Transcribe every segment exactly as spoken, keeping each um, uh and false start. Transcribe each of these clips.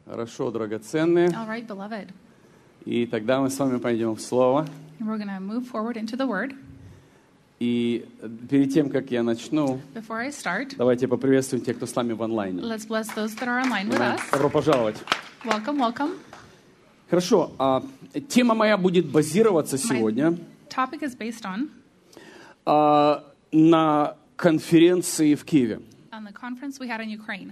Хорошо, драгоценные. All right, beloved. И тогда мы с вами пойдем в Слово. And we're going to move forward into the Word. И перед тем, как я начну, Before I start, давайте поприветствуем тех, кто с нами в онлайне. let's bless those that are online with us. Добро пожаловать. Welcome, welcome. Хорошо, а, тема моя будет базироваться сегодня Topic is based on а, на конференции в Киеве. on the conference we had in Ukraine.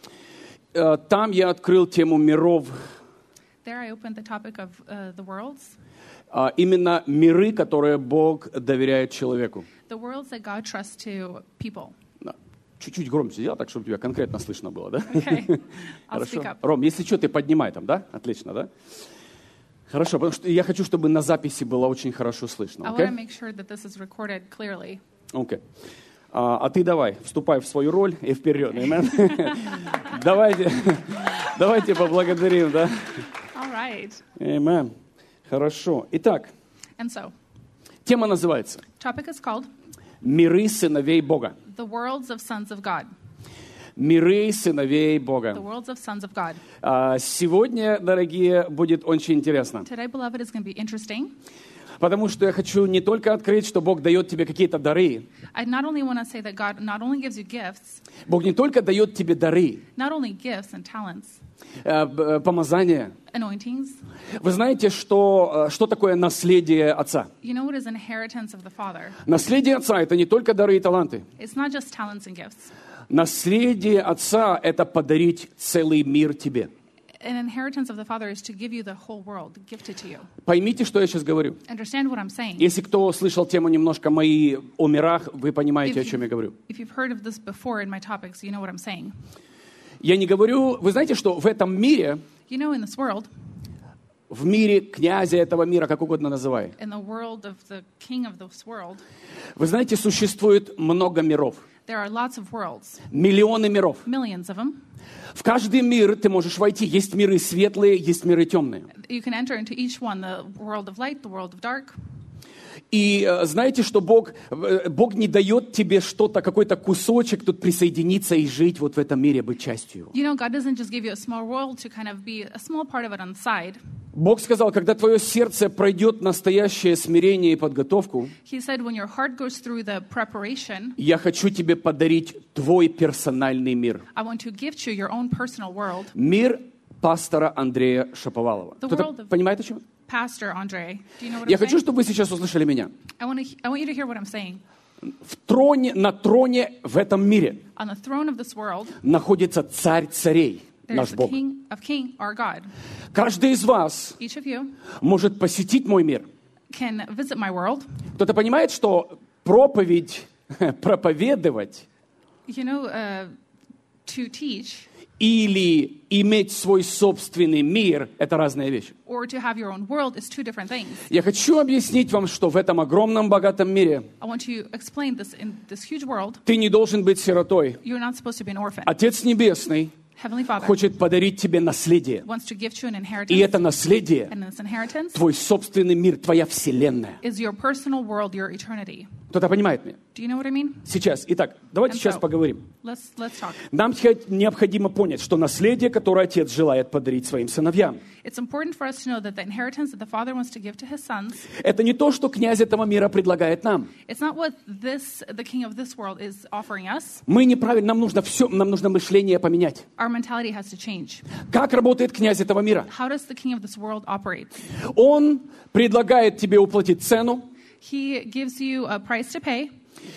А, там я открыл тему миров, There I opened the topic of uh, the worlds, а, именно миры, которые Бог доверяет человеку. the worlds that God trusts to people. Да. Чуть-чуть громче сделал, так, чтобы тебя конкретно слышно было, да? Okay, I'll Хорошо. speak up. Ром, если что, ты поднимай там, да? Отлично, да? Хорошо, потому что я хочу, чтобы на записи было очень хорошо слышно. I want Окей? to make sure that this is recorded clearly. Окей. А, а ты давай, вступай в свою роль и вперед. Amen? Давайте, давайте поблагодарим, да? All right. Amen. Хорошо. Итак, And so, тема называется topic is called «Миры сыновей Бога». The Worlds of Sons of God. Миры сыновей The Бога. Worlds of Sons of God. А, сегодня, дорогие, будет очень интересно. Today, beloved, is going to be interesting. Потому что я хочу не только открыть, что Бог дает тебе какие-то дары. I not only want to say that God not only gives you gifts, Бог не только дает тебе дары, not only gifts and talents, э, б- помазания. anointings. Вы знаете, что, э, что такое наследие Отца? You know what is inheritance of the Father? Наследие Отца – это не только дары и таланты. It's not just talents and gifts. Наследие Отца – это подарить целый мир тебе. An inheritance of the Father is to give you the whole world, gifted to you. Поймите, что я сейчас говорю. Understand what I'm saying? Если кто слышал тему немножко мои о мирах, вы понимаете, о чем я говорю. If you've heard of this before in my topics, you know what I'm saying. Я не говорю, вы знаете, что в этом мире, You know, in this world, в мире князя этого мира, как угодно называй, in the world of the king of this world, вы знаете, существует много миров, there are lots of worlds, миллионы миров. millions of them. В каждый мир ты можешь войти. Есть миры светлые, есть миры темные. You can enter into each one, the world of light, the world of dark. И э, знаете, что Бог, э, Бог не дает тебе что-то, какой-то кусочек тут присоединиться и жить вот в этом мире, быть частью его. You know, God doesn't just give you a small world to kind of be a small part of it on the side. Бог сказал, когда твое сердце пройдет настоящее смирение и подготовку, He said, when your heart goes through the preparation, я хочу тебе подарить твой персональный мир. I want to gift you your own personal world. Мир пастора Андрея Шаповалова. The Кто-то world of- понимает, о чем? Pastor Andre, do you know what Я I'm хочу, saying? чтобы вы сейчас услышали меня. I want, to, I want you to hear what I'm saying. В троне, на троне в этом мире On the throne of this world, находится царь царей, наш there's the Бог. King of King, our God. Каждый из вас Each of you может посетить мой мир. can visit my world. Кто-то понимает, что проповедь, проповедовать You know, uh, to teach или иметь свой собственный мир – это разные вещи. or to have your own world is two different things. Я хочу объяснить вам, что в этом огромном богатом мире I want to explain this in this huge world. ты не должен быть сиротой. You're not supposed to be an orphan. Отец Небесный Heavenly Father хочет подарить тебе наследие. wants to gift you an И inheritance. это наследие And this inheritance – твой собственный мир, твоя вселенная. is your personal world, your eternity. Кто-то понимает меня? Do you know what I mean? Сейчас. Итак, давайте And сейчас so- поговорим. Let's let's talk. Нам хе- необходимо понять, что наследие, которое Отец желает подарить своим сыновьям, It's important for us to know that the inheritance that the Father wants to give to His sons, это не то, что князь этого мира предлагает нам. it's not what this the King of this world is offering us. Мы неправильно, нам нужно все, нам нужно мышление поменять. Our mentality has to change. Как работает князь этого мира? How does the King of this world operate? Он предлагает тебе уплатить цену, He gives you a price to pay,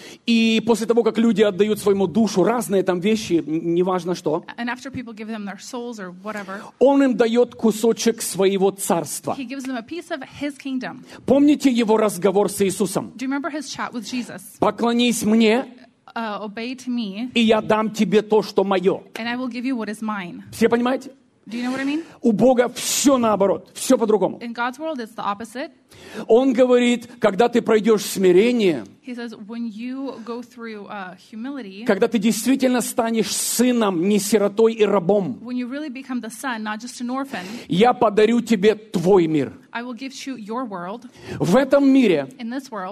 и после того, как люди отдают своему душу разные там вещи, н- неважно что, and after people give them their souls or whatever, он им дает кусочек своего царства. He gives them a piece of His kingdom. Помните его разговор с Иисусом? Do you remember His chat with Jesus? «Поклонись мне, Uh, obey to me, и я дам тебе то, что мое». and I will give you what is mine. Все понимаете? Do you know what I mean? У Бога все наоборот, все по-другому. In God's world, it's the opposite. Он говорит, когда ты пройдешь смирение, He says, when you go through uh, humility, когда ты действительно станешь сыном, не сиротой и рабом, when you really become the son, not just an orphan, я подарю тебе твой мир. I will give you your world. В этом мире In this world,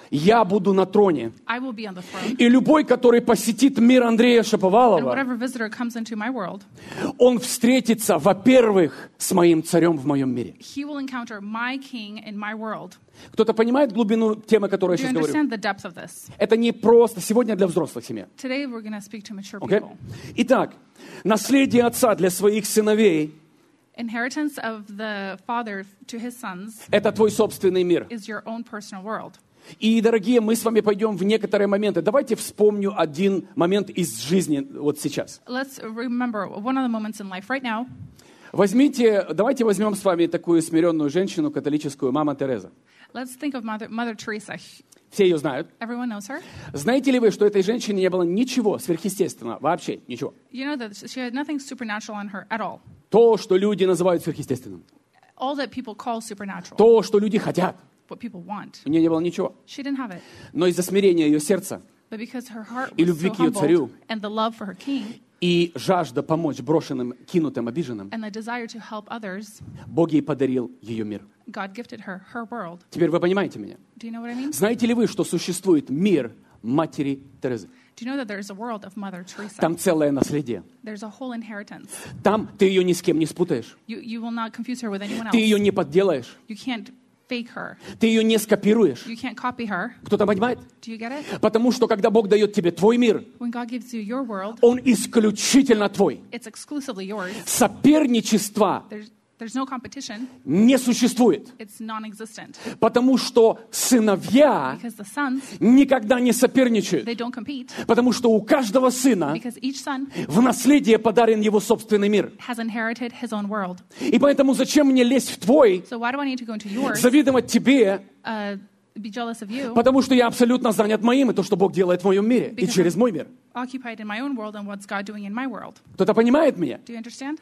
Я буду на троне. I will be on the throne. И любой, который посетит мир Андрея And Шаповалова, whatever visitor comes into my world, он встретится, во-первых, с моим царем в моем мире. he will encounter my king in my world. Кто-то понимает глубину темы, которую Do я you сейчас говорю? understand the depth of this? Это не просто сегодня для взрослых семей. Today we're going to speak to mature Okay? people. Итак, наследие отца для своих сыновей Inheritance of the father to his sons – это твой собственный мир. is your own personal world. И, дорогие, мы с вами пойдем в некоторые моменты. Давайте вспомню один момент из жизни вот сейчас. Let's remember one of the moments in life right now. Возьмите, давайте возьмем с вами такую смиренную женщину, католическую, мама Тереза. Let's think of Mother, Mother Teresa. Все ее знают. Everyone knows her. Знаете ли вы, что этой женщине не было ничего сверхъестественного? Вообще ничего. You know that she had nothing supernatural on her at all. То, что люди называют сверхъестественным. All that people call supernatural, То, что люди хотят. what people want. У нее не было ничего. She didn't have it. Но из-за смирения ее сердца But because her heart И was любви so к ее царю. humbled, and the love for her king, и жажда помочь брошенным, кинутым, обиженным, and the desire to help others, Бог ей подарил ее мир. God gifted her her world. Теперь вы понимаете меня? Do you know what I mean? Знаете ли вы, что существует мир матери Терезы? Do you know that there's a world of Mother Teresa? Там целое наследие. There's a whole inheritance. Там ты ее ни с кем не спутаешь. You you will not confuse her with anyone Ты ее else. не подделаешь. You can't fake her. Ты ее не скопируешь. You can't copy her. Кто-то понимает? Do you get it? Потому что когда Бог дает тебе твой мир, When God gives you your world, Он исключительно твой. it's exclusively yours. Соперничества There's there's no competition. не существует. It's non-existent. Потому что сыновья Because the sons, никогда не соперничают. they don't compete. Потому что у каждого сына Because each son в наследие подарен его собственный мир. has inherited his own world. И поэтому зачем мне лезть в твой, So why do I need to go into yours, завидовать тебе, uh, be jealous of you, потому что я абсолютно занят моим, и то, что Бог делает в моем мире, и через мой мир. occupied in my own world and what's God doing in my world? Кто-то понимает меня? Do you understand?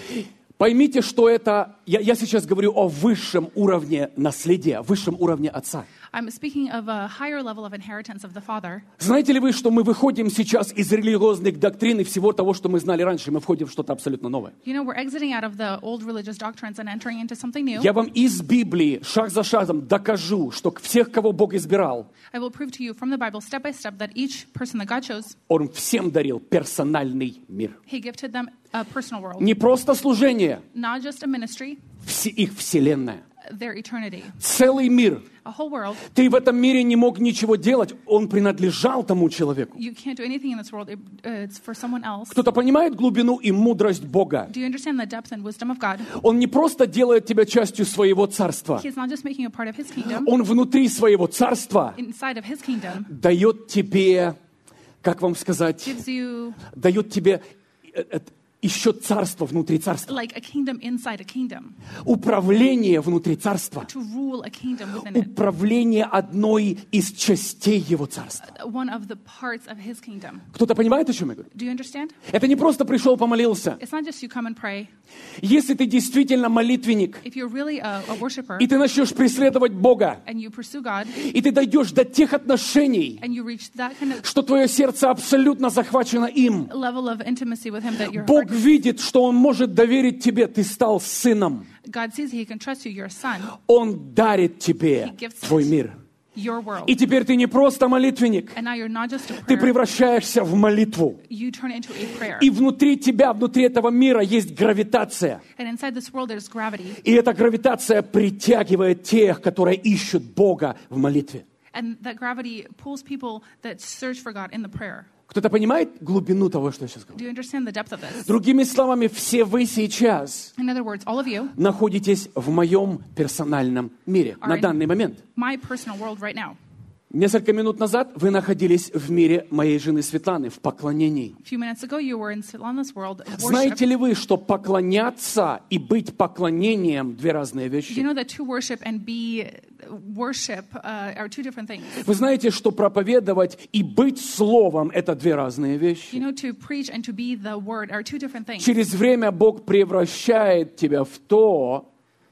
Поймите, что это... Я, я сейчас говорю о высшем уровне наследия, высшем уровне отца. I'm speaking of a higher level of inheritance of the Father. Знаете ли вы, что мы выходим сейчас из религиозных доктрин и всего того, что мы знали раньше, мы входим в что-то абсолютно новое. You know, we're exiting out of the old religious doctrines and entering into something new. Я вам из Библии шаг за шагом докажу, что всех, кого Бог избирал, I will prove to you from the Bible, step by step, that each person that God chose, Он всем дарил персональный мир. He gifted them a personal world. Не просто служение, Not just a ministry, все, их вселенная. their eternity. Целый мир. A whole world. Ты в этом мире не мог ничего делать, он принадлежал тому человеку. You can't do anything in this world. It, uh, it's for someone else. Кто-то понимает глубину и мудрость Бога? Do you understand the depth and wisdom of God? Он не просто делает тебя частью своего царства. He's not just making a part of His kingdom. Он внутри своего царства Inside of His kingdom, дает тебе, как вам сказать, gives you дает тебе э, э, еще царство внутри царства. like a kingdom inside a kingdom. Управление внутри царства. To rule a kingdom within it. Управление одной из частей его царства. One of the parts of His kingdom. Кто-то понимает, о чем я говорю? Do you understand? Это не просто пришел, помолился. It's not just you come and pray. Если ты действительно молитвенник, If you're really a, a worshiper и ты начнешь преследовать Бога, and you pursue God и ты дойдешь до тех отношений, and you reach that kind of что твое сердце абсолютно захвачено им, level of intimacy with Him that your Бог heart, видит, что Он может доверить тебе, ты стал сыном. God sees He can trust you, your son, Он дарит тебе He gives твой мир. your world. И теперь ты не просто молитвенник, And now you're not just a ты prayer, превращаешься в молитву. you turn into a prayer. И внутри тебя, внутри этого мира есть гравитация. And inside this world there's gravity. И эта гравитация притягивает тех, которые ищут Бога в молитве. And that gravity pulls people that search for God in the prayer. Кто-то понимает глубину того, что я сейчас говорю? Do you understand the depth of this? Другими словами, все вы сейчас In other words, all of you находитесь в моем персональном мире на данный момент. my personal world right now. Несколько минут назад вы находились в мире моей жены Светланы, в поклонении. A few minutes ago you were in Svetlana's world of Знаете worship. ли вы, что поклоняться и быть поклонением – две разные You вещи? know that to worship and be worship uh, are two different things. Вы знаете, что проповедовать и быть словом – это две разные You вещи. know, to preach and to be the word are two different things. Через время Бог превращает тебя в то,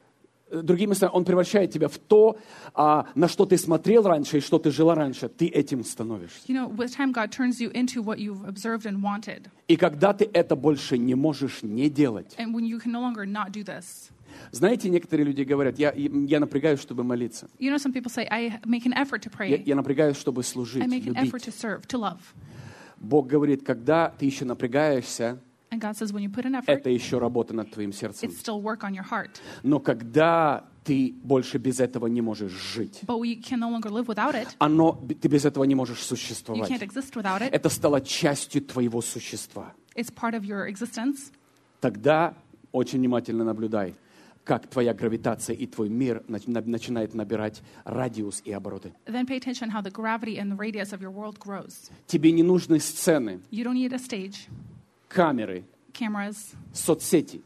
Другими словами, Он превращает тебя в то, а, на что ты смотрел раньше и что ты жила раньше. Ты этим становишься. You know, with time, God turns you into what you've observed and wanted. И когда ты это больше не можешь не делать. And when you can no longer not do this. Знаете, некоторые люди говорят, я, я напрягаюсь, чтобы молиться. You know, some people say, I make an effort to Я, pray. я напрягаюсь, чтобы служить, I make an effort любить. to serve, to love. Бог говорит, когда ты еще напрягаешься, And God says, when you put an effort, это еще работа над твоим сердцем. it's still work on your heart. Но когда ты больше без этого не можешь жить, But we can no longer live without it. оно, ты без этого не можешь You существовать. can't exist without it. Это стало частью твоего существа. It's part of your existence. Тогда очень внимательно наблюдай, как твоя гравитация и твой мир нач- на- начинает набирать радиус и обороты. Then pay attention how the gravity and the radius of your world grows. Тебе не нужны сцены, You don't need a stage, камеры, cameras, соцсети.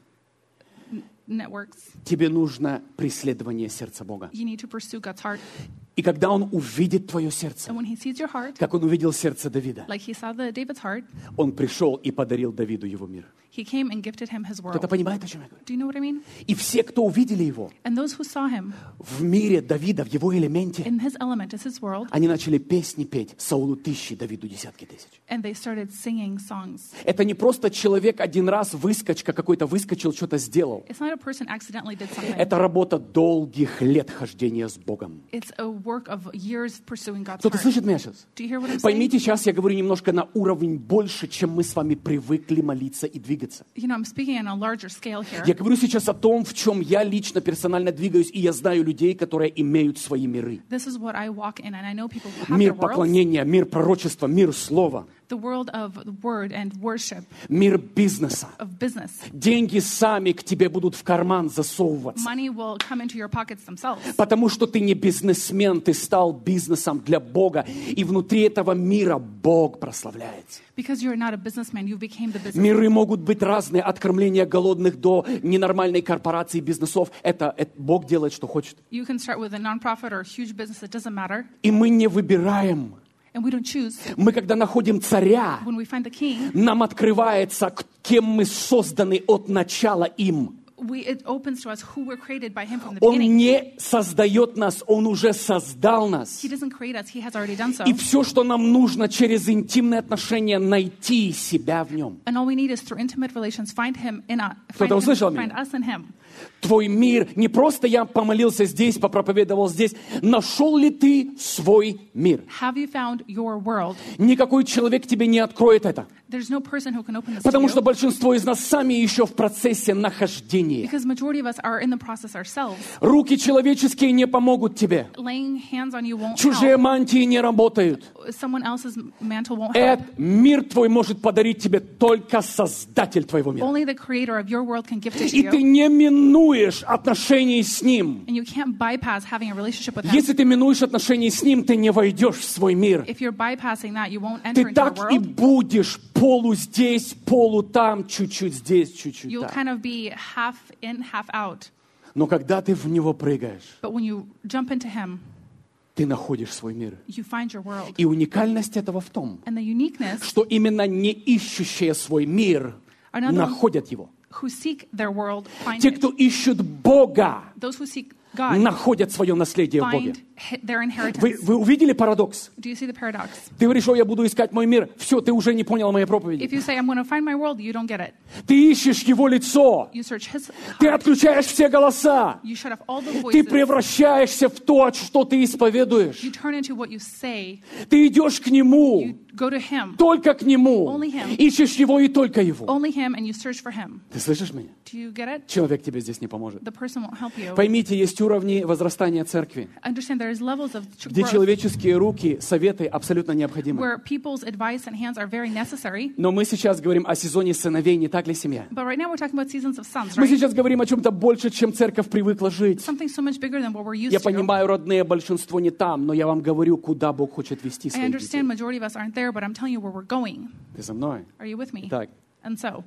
networks. Тебе нужно преследование сердца Бога. You need to pursue God's heart. И когда Он увидит твое сердце, And when he sees your heart, как Он увидел сердце Давида, like he saw the David's heart, Он пришел и подарил Давиду его мир. he came and gifted him his Кто-то world. понимает, о чем я говорю? Do you know what I mean? И все, кто увидели его And those who saw him в мире Давида, в его элементе, in his element, is his world, они начали песни петь. Саулу тысячи, Давиду десятки тысяч. and they started singing songs. Это не просто человек один раз, выскочка какой-то выскочил, что-то сделал. It's not a person accidentally did something. Это работа долгих лет хождения с Богом. It's a work of years pursuing God's Кто-то heart. слышит меня сейчас? Do you hear what I'm saying? Поймите, сейчас я говорю немножко на уровень больше, чем мы с вами привыкли молиться и двигаться. You know, I'm speaking on a larger scale here. Я говорю сейчас о том, в чем я лично персонально двигаюсь, и я знаю людей, которые имеют свои миры. This is what I walk in, and I know people who have Мир their worlds. поклонения, мир пророчества, мир слова, The world of the word and worship, мир бизнеса. of business. Деньги сами к тебе будут в карман засовываться. Money will come into your pockets themselves. Потому что ты не бизнесмен, ты стал бизнесом для Бога. И внутри этого мира Бог прославляется. Because you're not a businessman, you became the business. Миры могут быть разные, от кормления голодных до ненормальной корпорации бизнесов. Это, это Бог делает, что хочет. You can start with a non-profit or a huge business, it doesn't matter. И мы не выбираем. And we don't choose. Мы, когда находим царя, When we find the king, нам открывается, к- кем мы созданы от начала им. we, it opens to us who were created by him from the Он beginning. не создает нас, Он уже создал нас. He doesn't create us, he has already done so. И все, что нам нужно через интимные отношения, найти себя в нем. And all we need is through intimate relations, find him in us, find, Кто-то him, услышал find меня? us in him. Твой мир, не просто я помолился здесь, попроповедовал здесь. Нашел ли ты свой мир? Have you found your world? Никакой человек тебе не откроет это. There's no person who can open this Потому to что you. большинство из нас сами еще в процессе нахождения. Because majority of us are in the process ourselves. Руки человеческие не помогут тебе. Laying hands on you won't Чужие help. мантии не работают. Someone else's mantle won't help. Этот мир твой может подарить тебе только Создатель твоего мира. Only the creator of your world can gift it to И ты you. не минуешь отношений с Ним. And you can't bypass having a relationship with him. Если ты минуешь отношения с Ним, ты не войдешь в свой мир. If you're bypassing that, you won't enter Ты into your так и world. будешь полу здесь, полу там, чуть-чуть здесь, чуть-чуть You'll там. kind of be half in, half out. Но когда ты в него прыгаешь, But when you jump into him, ты находишь свой мир. you find your world. И уникальность этого в том, And the uniqueness что именно не ищущие свой мир are not the находят его. who seek their world find Те, it. кто ищут Бога, Those who seek God находят свое наследие в Боге. find hi- their inheritance. Вы, вы увидели парадокс? Do you see the paradox? Ты говоришь, что я буду искать мой мир. Все, ты уже не понял моей проповеди. If you say, I'm going to find my world, you don't get it. Ты ищешь его лицо. You search his Ты heart. отключаешь все голоса. You shut off all the Ты voices. превращаешься в то, что ты исповедуешь. You turn into what you say. Ты идешь к Нему, You go to him. только к Нему. Only Him. Ищешь Его и только Его. Only him, and you search for him. Ты слышишь меня? Do you get it? Человек тебе здесь не поможет. The person won't help you. Поймите, есть уровни возрастания церкви, Understand there is levels of ch- где growth человеческие руки, советы абсолютно необходимы. where people's advice and hands are very necessary. Но мы сейчас говорим о сезоне сыновей, не так ли, семья? But right now we're talking about seasons of sons, Мы right? сейчас говорим о чем-то больше, чем церковь привыкла жить. Something so much bigger than what we're used Я to. понимаю, родные, большинство не там, но я вам говорю, куда Бог хочет вести I своих детей. understand majority of us aren't there, but I'm telling you where we're going. Ты со мной? Are you with me? Так. And so,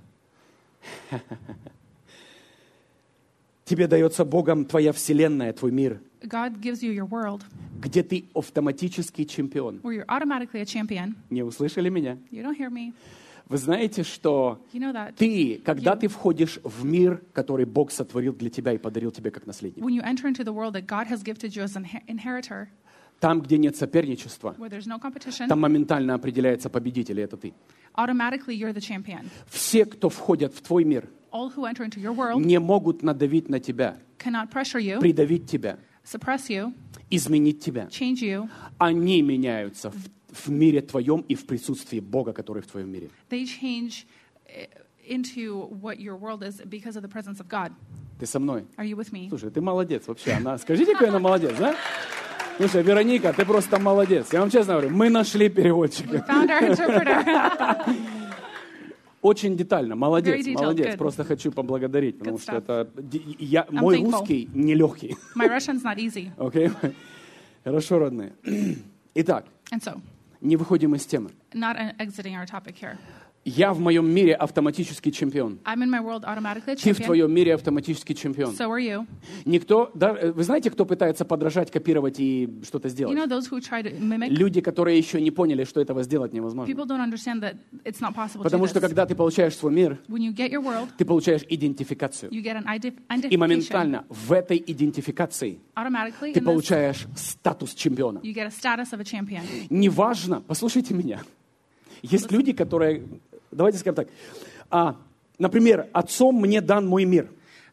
Тебе дается Богом твоя вселенная, твой мир, God gives you your world где ты автоматический чемпион. where you're automatically a champion. Не услышали меня? You don't hear me. Вы знаете, что You know that ты, когда you- ты входишь в мир, который Бог сотворил для тебя и подарил тебе как наследник, when you enter into the world that God has gifted you as an inher- inheritor, там, где нет соперничества, where there's no competition, там моментально определяется победитель, и это ты. automatically you're the champion. Все, кто входят в твой мир, All who enter into your world не могут надавить на тебя, cannot pressure you, придавить тебя, suppress you, изменить тебя. change you. Они меняются в, в мире твоем и в присутствии Бога, который в твоем мире. They change eh, into what your world is because of the presence of God. Ты со мной? Are you with me? Слушай, ты молодец вообще. Она, скажите, какой она молодец, да? Слушай, Вероника, ты просто молодец. Я вам честно говорю, мы нашли переводчика. Found our interpreter. Очень детально. Молодец, Very detailed, молодец. good. Просто хочу поблагодарить, потому Good что stuff. это... ди- Я, мой thankful. русский нелегкий. My Russian's not easy. Окей? Хорошо, родные. Итак, And so, не выходим из темы. not uh, exiting our topic here. Я в моем мире автоматический чемпион. I'm in my world automatically a Ты в champion. твоем мире автоматический чемпион. So are you. Никто, да, э, вы знаете, кто пытается подражать, копировать и что-то You сделать? know those who try to mimic? Люди, которые еще не поняли, что этого сделать невозможно. People don't understand that it's not possible to do Потому что this. когда ты получаешь свой мир, When you get your world, ты получаешь идентификацию. you get an ident- И identification. моментально в этой идентификации Automatically, ты in this, получаешь статус чемпиона. you get a status of a champion. Неважно, послушайте меня. Есть люди, которые, давайте скажем так, а, например, отцом мне дан мой мир.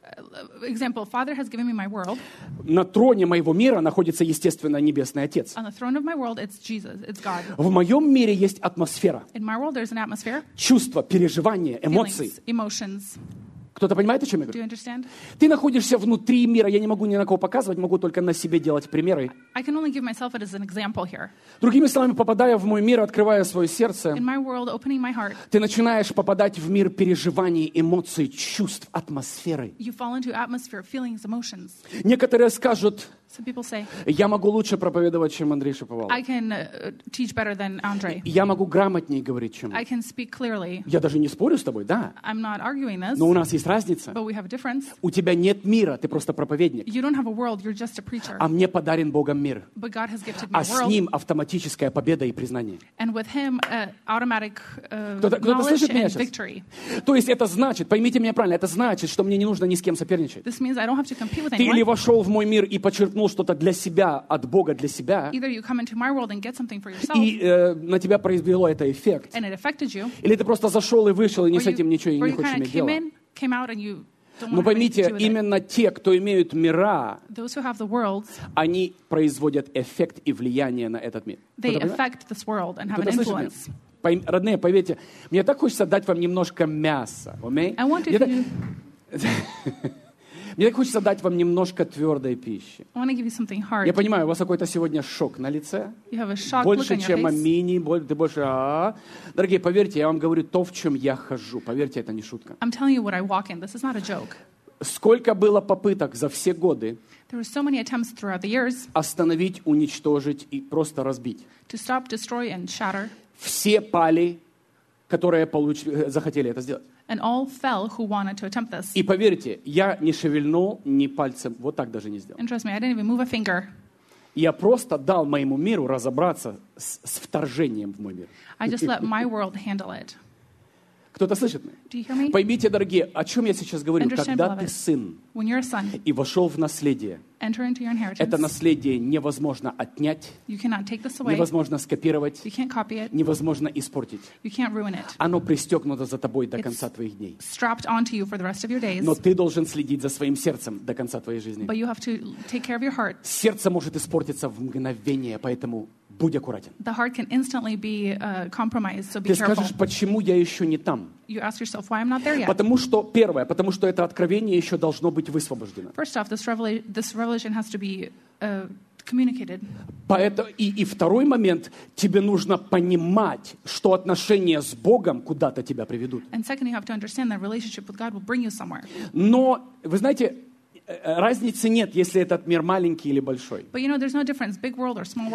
Uh, Example, Father has given me my world. На троне моего мира находится, естественно, Небесный Отец. On the throne of my world, it's Jesus, it's God. В моем мире есть атмосфера, In my world, there's an atmosphere, чувства, переживания, эмоции. feelings, emotions. Кто-то понимает, о чем я Do говорю? you understand? Ты находишься внутри мира, я не могу ни на кого показывать, могу только на себе делать примеры. I can only give myself it as an example here. Другими словами, попадая в мой мир, открывая свое сердце, In my world, opening my heart, ты начинаешь попадать в мир переживаний, эмоций, чувств, атмосферы. you fall into atmosphere, feelings, emotions. Некоторые скажут, Some people say, я могу лучше проповедовать, чем Андрей Шиповалов. I can uh, teach better than Andre. Я могу грамотнее говорить, чем он. I can speak clearly. Я даже не спорю с тобой, да. I'm not arguing this, Но у нас есть разница. but we have a difference. У тебя нет мира, ты просто проповедник. You don't have a world, you're just a preacher. А мне подарен Богом мир. But God has gifted me А a с world, ним автоматическая победа и признание. and with Him, uh, automatic uh, Кто-то- кто-то knowledge слышит меня and сейчас? victory. То есть это значит, поймите меня правильно, это значит, что мне не нужно ни с кем соперничать. This means I don't have to compete with Ты или anyone. вошел в мой мир и подчеркнул что-то для себя, от Бога для себя, Either you come into my world and get something for yourself, и э, на тебя произвело это эффект. and it affected you, Или ты просто зашел и вышел, и ни or с этим ничего you, и or не you хочешь kind of иметь came дела. in, came out, and you don't Но want to have anything to поймите, do with it. именно те, кто имеют мира, Those who have the worlds, они производят эффект и влияние на этот мир. they Кто-то понимает? affect this world and have Кто-то an слышит меня? influence. Пойм- Родные, поверьте, мне так хочется дать вам немножко мяса. Аминь? I want Мне if так- you, Мне так хочется дать вам немножко твердой пищи. I want to give you something hard. Я понимаю, у вас какой-то сегодня шок на лице. You have a shocked look Больше, on your чем face. амини, боль- ты больше... а Дорогие, поверьте, я вам говорю то, в чем я хожу. Поверьте, это не шутка. I'm telling you what I walk in. This is not a joke. Сколько было попыток за все годы There were so many attempts throughout the years остановить, уничтожить и просто разбить. to stop, destroy, and shatter, Все пали, которые получ- захотели это сделать. and all fell who wanted to attempt this. И поверьте, я не шевельнул ни пальцем, вот так даже не сделал. And trust me, I didn't even move a finger. Я просто дал моему миру разобраться с, с вторжением в мой мир. I just let my world handle it. Кто-то слышит меня? Do you hear me? Поймите, дорогие, о чем я сейчас говорю. Understand, Когда beloved. ты сын When you're a son, и вошел в наследие, enter into your inheritance. это наследие невозможно отнять, You cannot take this away. невозможно скопировать, You can't copy it. невозможно испортить. You can't ruin it. Оно пристегнуто за тобой до It's- конца твоих дней. Strapped onto you for the rest of your days. Но ты должен следить за своим сердцем до конца твоей жизни. But you have to take care of your heart. Сердце может испортиться в мгновение, поэтому будь аккуратен. The heart can instantly be uh, compromised, so be Ты careful. скажешь, почему я еще не там? You ask yourself, why I'm not there yet? Потому что, первое, потому что это откровение еще должно быть высвобождено. First off, this, revela- this revelation has to be uh, communicated. Поэтому, и, и второй момент, тебе нужно понимать, что отношения с Богом куда-то тебя приведут. And second, you have to understand that relationship with God will bring you somewhere. Но, вы знаете, э, разницы нет, если этот мир маленький или большой. But you know, there's no difference, big world or small world.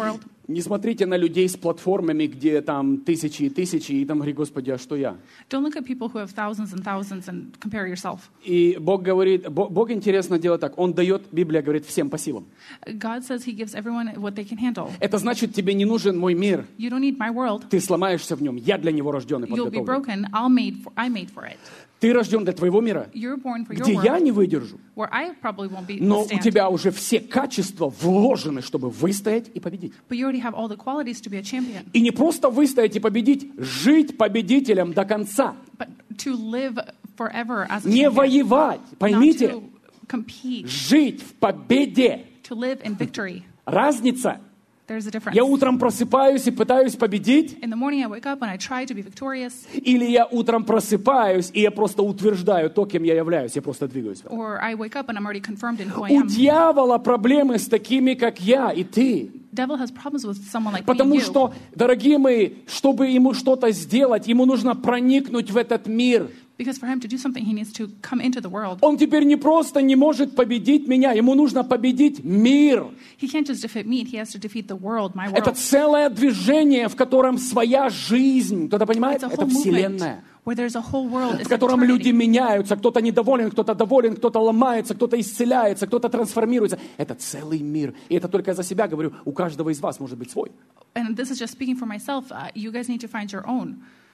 Не смотрите на людей с платформами, где там тысячи и тысячи, и там говорите, Господи, а что я? Don't look at people who have thousands and thousands and compare yourself. И Бог говорит, Бог, Бог интересно делает так, Он дает, Библия говорит, всем по силам. God says he gives everyone what they can handle. Это значит, тебе не нужен мой мир, You don't need my world. ты сломаешься в нем, я для него рожден и You'll be подготовлен. broken. I'll made for, I made for it. Ты рожден для твоего мира, You're born for your где я world, не выдержу, where I probably won't be но у stand. тебя уже все качества вложены, чтобы выстоять и победить. But you already have all the qualities to be a champion. И не просто выстоять и победить, жить победителем до конца. But to live forever as a Не champion. воевать, Not поймите, to compete. жить в победе. To live in victory. Разница. There's a difference. Я утром просыпаюсь и пытаюсь победить, In the morning I wake up and I try to be victorious. или я утром просыпаюсь и я просто утверждаю то, кем я являюсь, я просто двигаюсь. Or I wake up and I'm already confirmed in who I У am. дьявола проблемы с такими, как я и ты. Devil has problems with someone like me and Потому you. что, дорогие мои, чтобы ему что-то сделать, ему нужно проникнуть в этот мир. Because for him to do something, he needs to come into the world. Он теперь не просто не может победить меня, ему нужно победить мир. He can't just defeat me, he has to defeat the world, my Это world. целое движение, в котором своя жизнь. Кто-то понимает? It's a Это whole movement вселенная, where there's a whole world. в It's котором люди eternity. меняются. Кто-то недоволен, кто-то доволен, кто-то ломается, кто-то исцеляется, кто-то трансформируется. Это целый мир. И это только я за себя говорю. У каждого из вас может быть свой. And this is just speaking for myself. Uh, you guys need to find your own.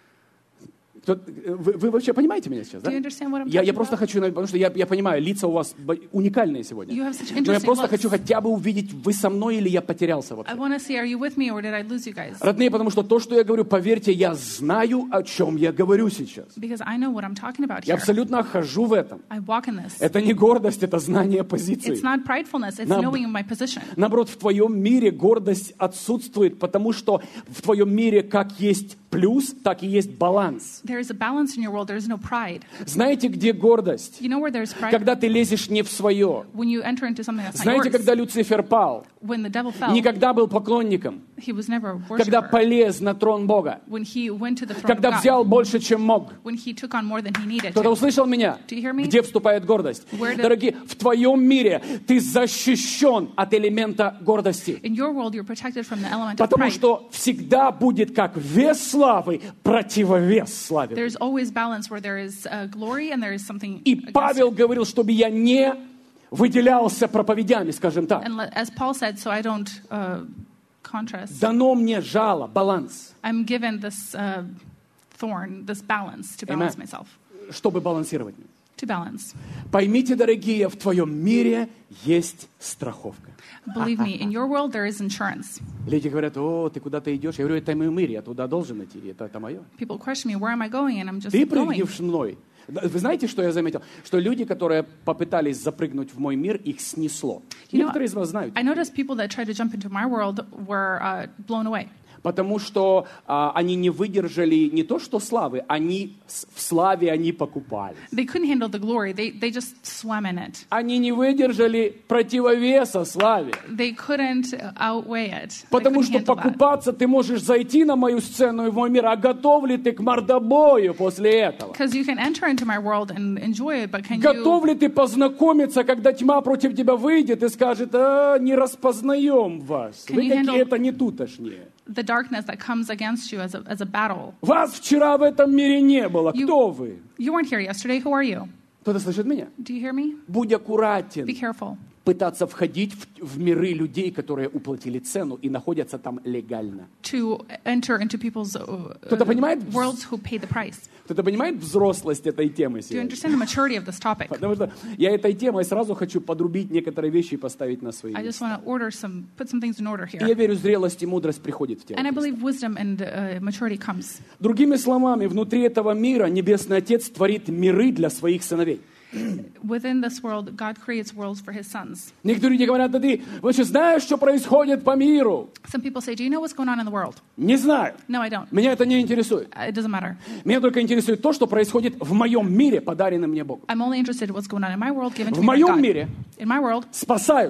Кто- Вы, вы вообще понимаете меня сейчас, да? Do you understand what I'm Я, я talking просто about? хочу, потому что я, я понимаю, лица у вас б- уникальные сегодня. You have such Но я interesting просто looks. хочу хотя бы увидеть, вы со мной или я потерялся I вообще. want to see, are you with me or did I lose you guys? Родные, потому что то, что я говорю, поверьте, я знаю, о чем я говорю сейчас. Because I know what I'm talking about Я here. абсолютно хожу в этом. I walk in this. Это не гордость, это знание позиции. It's not pridefulness, it's Нам- knowing of my position. Наоборот, в твоем мире гордость отсутствует, потому что в твоем мире как есть плюс, так и есть баланс. There is a balance in your world, there is no pride. Знаете, где гордость? You know where there's pride? Когда ты лезешь не в свое. When you enter into something that's not Знаете, yours. когда Люцифер пал? When the devil fell, Никогда был поклонником. he was never a Когда worshiper. полез на трон Бога. When he went to the throne of Когда God, взял больше, чем мог. when he took on more than he needed Кто-то to. услышал меня? Do you hear me? Где вступает гордость? Where the- Дорогие, в твоем мире ты защищен от элемента гордости. In your world, you're protected from the element of Потому pride. что всегда будет как вес славы, противовес славе. There's always balance where there is uh, glory and there is something И against Павел it. говорил, чтобы я не выделялся проповедями, скажем так. And le- as Paul said, so I don't uh, contrast. Дано мне жало, баланс, I'm given this uh, thorn, this balance to balance Amen. myself. чтобы балансировать. To balance. Поймите, дорогие, в твоем мире есть страховка. Believe me, in your world there is insurance. Люди говорят, о, ты куда-то идешь? Я говорю, это мой мир, я туда должен идти, это, это мое. People question me, where am I going? And I'm just Ты going. прыгнешь мной. Да, вы знаете, что я заметил? Что люди, которые попытались запрыгнуть в мой мир, их снесло. You know, Некоторые из вас знают. I noticed people that tried to jump into my world were uh, blown away. Потому что а, они не выдержали не то, что славы, они с- в славе они покупались. They couldn't handle the glory. They, they just swam in it. Они не выдержали противовеса славе. They couldn't outweigh it. They Потому couldn't что handle that. покупаться ты можешь зайти на мою сцену и в мой мир, а готов ли ты к мордобою после этого? Because you can enter into my world and enjoy it, but can Готов you ли ты познакомиться, когда тьма против тебя выйдет и скажет, а, не распознаем вас, Can вы you handle- какие-то не тутошние. the darkness that comes against you as a, as a battle? Вас вчера в этом мире не было, You- кто вы? You weren't here yesterday. Who are you? Кто-то слышит меня? Do you hear me? Будь аккуратен. Be careful. Пытаться входить в, в миры людей, которые уплатили цену и находятся там легально. To enter into people's uh, Кто-то uh, понимает? worlds who pay the price. Кто-то понимает взрослость этой темы Do you сегодня? understand the maturity of this topic? Потому что я этой темой сразу хочу подрубить некоторые вещи и поставить на свои I just места. want to order some, put some things in order И я here. верю, зрелость и мудрость приходит в тело And I Христа. believe wisdom and uh, maturity comes. Другими словами, внутри этого мира Небесный Отец творит миры для своих сыновей. Within this world, God creates worlds for His sons. Некоторые люди говорят, да ты вообще знаешь, что происходит по миру? Some people say, do you know what's going on in the world? Не знаю. No, I don't. Меня это не интересует. Uh, It doesn't matter. Меня только интересует то, что происходит в моем мире, подаренном мне Богом. I'm only interested in what's going on in my world, given to В me by моем God. мире In my world, спасаются,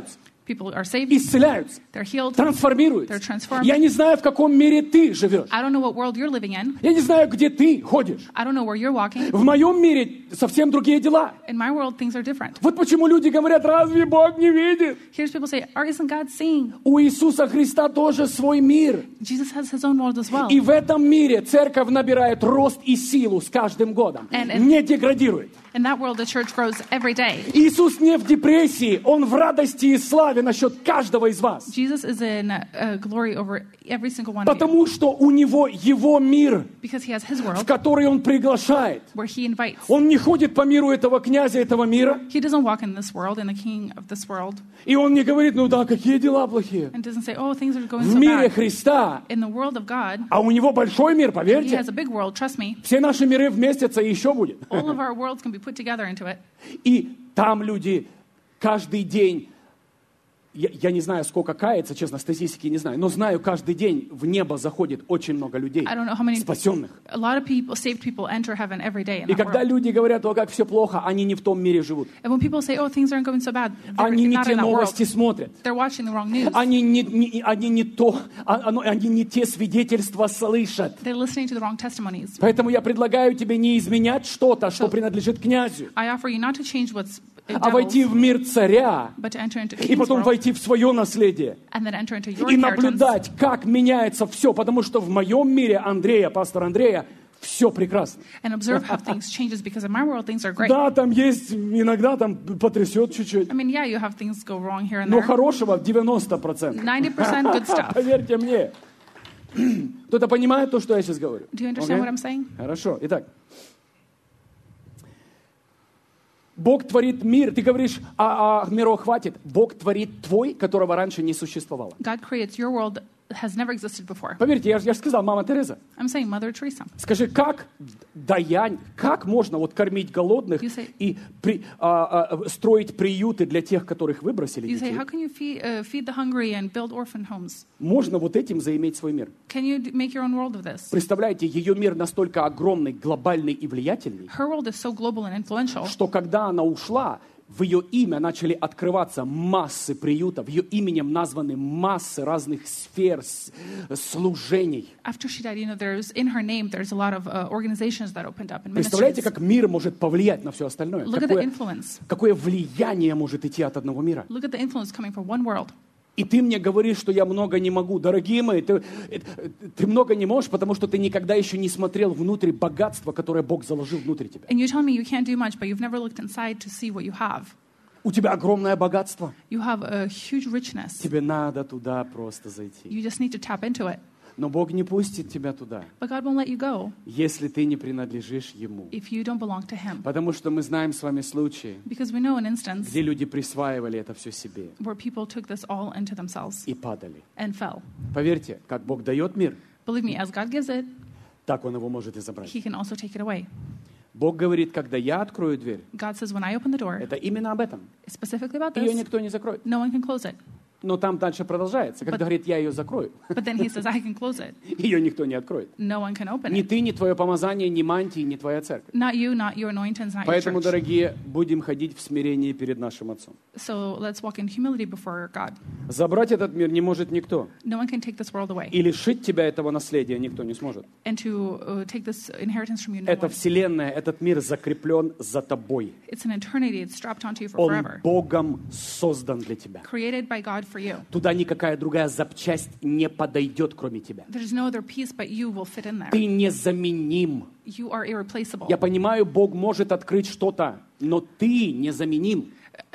People are saved, исцеляются, they're healed, they're трансформируются. transformed. Я не знаю, в каком мире ты живешь. I don't know what world you're living in. Я не знаю, где ты ходишь. I don't know where you're walking. В моем мире совсем другие дела. In my world, things are different. Вот почему люди говорят, разве Бог не видит? Here's people say, "Or isn't God seeing?" У Иисуса Христа тоже свой мир. Jesus has his own world as well. И в этом мире церковь набирает рост и силу с каждым годом. And- and- Не деградирует. In that world, the church grows every day. Иисус не в депрессии, Он в радости и славе насчет каждого из вас. Jesus is in uh, glory over every single one of you Потому что у Него Его мир, because he has his в world который Он приглашает. where he invites. Он не ходит по миру этого князя, этого мира. He doesn't walk in this world, in the king of this world, И Он не говорит, ну да, какие дела плохие. and doesn't say, "Oh, things are going В so мире bad." Христа, In the world of God, а у Него большой мир, he поверьте. has a big world, trust me. Все наши миры вместятся и еще будет. All of our worlds can be put together into it. И там люди каждый день, я, я не знаю, сколько кается, честно, статистики не знаю, но знаю, каждый день в небо заходит очень много людей, I don't know how many, спасенных. a lot of people, saved people enter heaven every day in И that когда world. люди говорят, о, как все плохо, они не в том мире живут. And when people say, "Oh, things aren't going so bad," they're Они не not те in that world. новости смотрят. They're watching the wrong news. Они не, не- они не то, а- оно- они не те свидетельства слышат. They're listening to the wrong testimonies. Поэтому я предлагаю тебе не изменять что-то, что принадлежит князю, I offer you not to change what's a а войти devil's, в мир царя but to enter into и king's потом world войти в свое наследие. and then enter into your И inheritance. наблюдать, как меняется все, потому что в моем мире Андрея, пастор Андрея, все прекрасно. And observe how things changes because in my world things are great. Да, там есть, иногда там потрясет чуть-чуть, I mean, yeah, you have things go wrong here and но there. хорошего девяносто процентов. ninety percent good stuff. Поверьте мне. Кто-то понимает то, что я сейчас говорю? Do you understand Окей? what I'm saying? Хорошо. Итак, Бог творит мир. Ты говоришь, а, а миру хватит. Бог творит твой, которого раньше не существовало. God creates your world that has never existed before. Поверьте, я, же- я же сказал, мама Тереза. I'm saying Mother Teresa. Скажи, как даянь, как можно вот кормить голодных You say- и при- а, а, строить приюты для тех, которых выбросили You say, детей? how can you feed, uh, feed the hungry and build orphan homes? Можно вот этим заиметь свой мир. Can you d- make your own world of this? Представляете, ее мир настолько огромный, глобальный и влиятельный, Her world is so global and influential что когда она ушла, в ее имя начали открываться массы приютов, ее именем названы массы разных сфер, с- служений. after she died, you know, there's in her name, there's a lot of uh, organizations that opened up and Представляете, ministries. как мир может повлиять на все остальное? Look at the Какое, influence. какое влияние может идти от одного мира? Look at the influence coming from one world. И ты мне говоришь, что я много не могу. Дорогие мои, ты, э, ты много не можешь, потому что ты никогда еще не смотрел внутрь богатства, которое Бог заложил внутрь тебя. And you tell me you can't do much, but you've never looked inside to see what you have. У тебя огромное богатство. You have a huge richness. Тебе надо туда просто зайти. You just need to tap into it. Но Бог не пустит тебя туда, But God won't let you go если ты не принадлежишь Ему. if you don't belong to Him. Потому что мы знаем с вами случаи, Because we know an instance где люди присваивали это все себе where people took this all into themselves и падали. and fell. Поверьте, как Бог дает мир, Believe me, as God gives it, так Он его может и забрать. He can also take it away. Бог говорит, когда я открою дверь, God says, when I open the door, это именно об этом. specifically about Ее this, никто не закроет. no one can close it. Но там дальше продолжается. Когда But- говорит, я ее закрою, But then He says, I can close it. ее никто не откроет. No one can open Ни it. ты, ни твое помазание, ни мантии, ни твоя церковь. Not you, not your anointings, not your Поэтому, church. дорогие, будем ходить в смирении перед нашим Отцом. So let's walk in humility before God. Забрать этот мир не может никто. No one can take this world away. И лишить тебя этого наследия никто не сможет. And to uh, take this inheritance from you, no Эта one. вселенная, этот мир закреплен за тобой. It's an eternity. It's strapped onto you for Он forever. Богом создан для тебя. Created by God for you. Туда никакая другая запчасть не подойдет, кроме тебя. There's no other piece but you will fit in there. Ты незаменим. You are irreplaceable. Я понимаю, Бог может открыть что-то, но ты незаменим.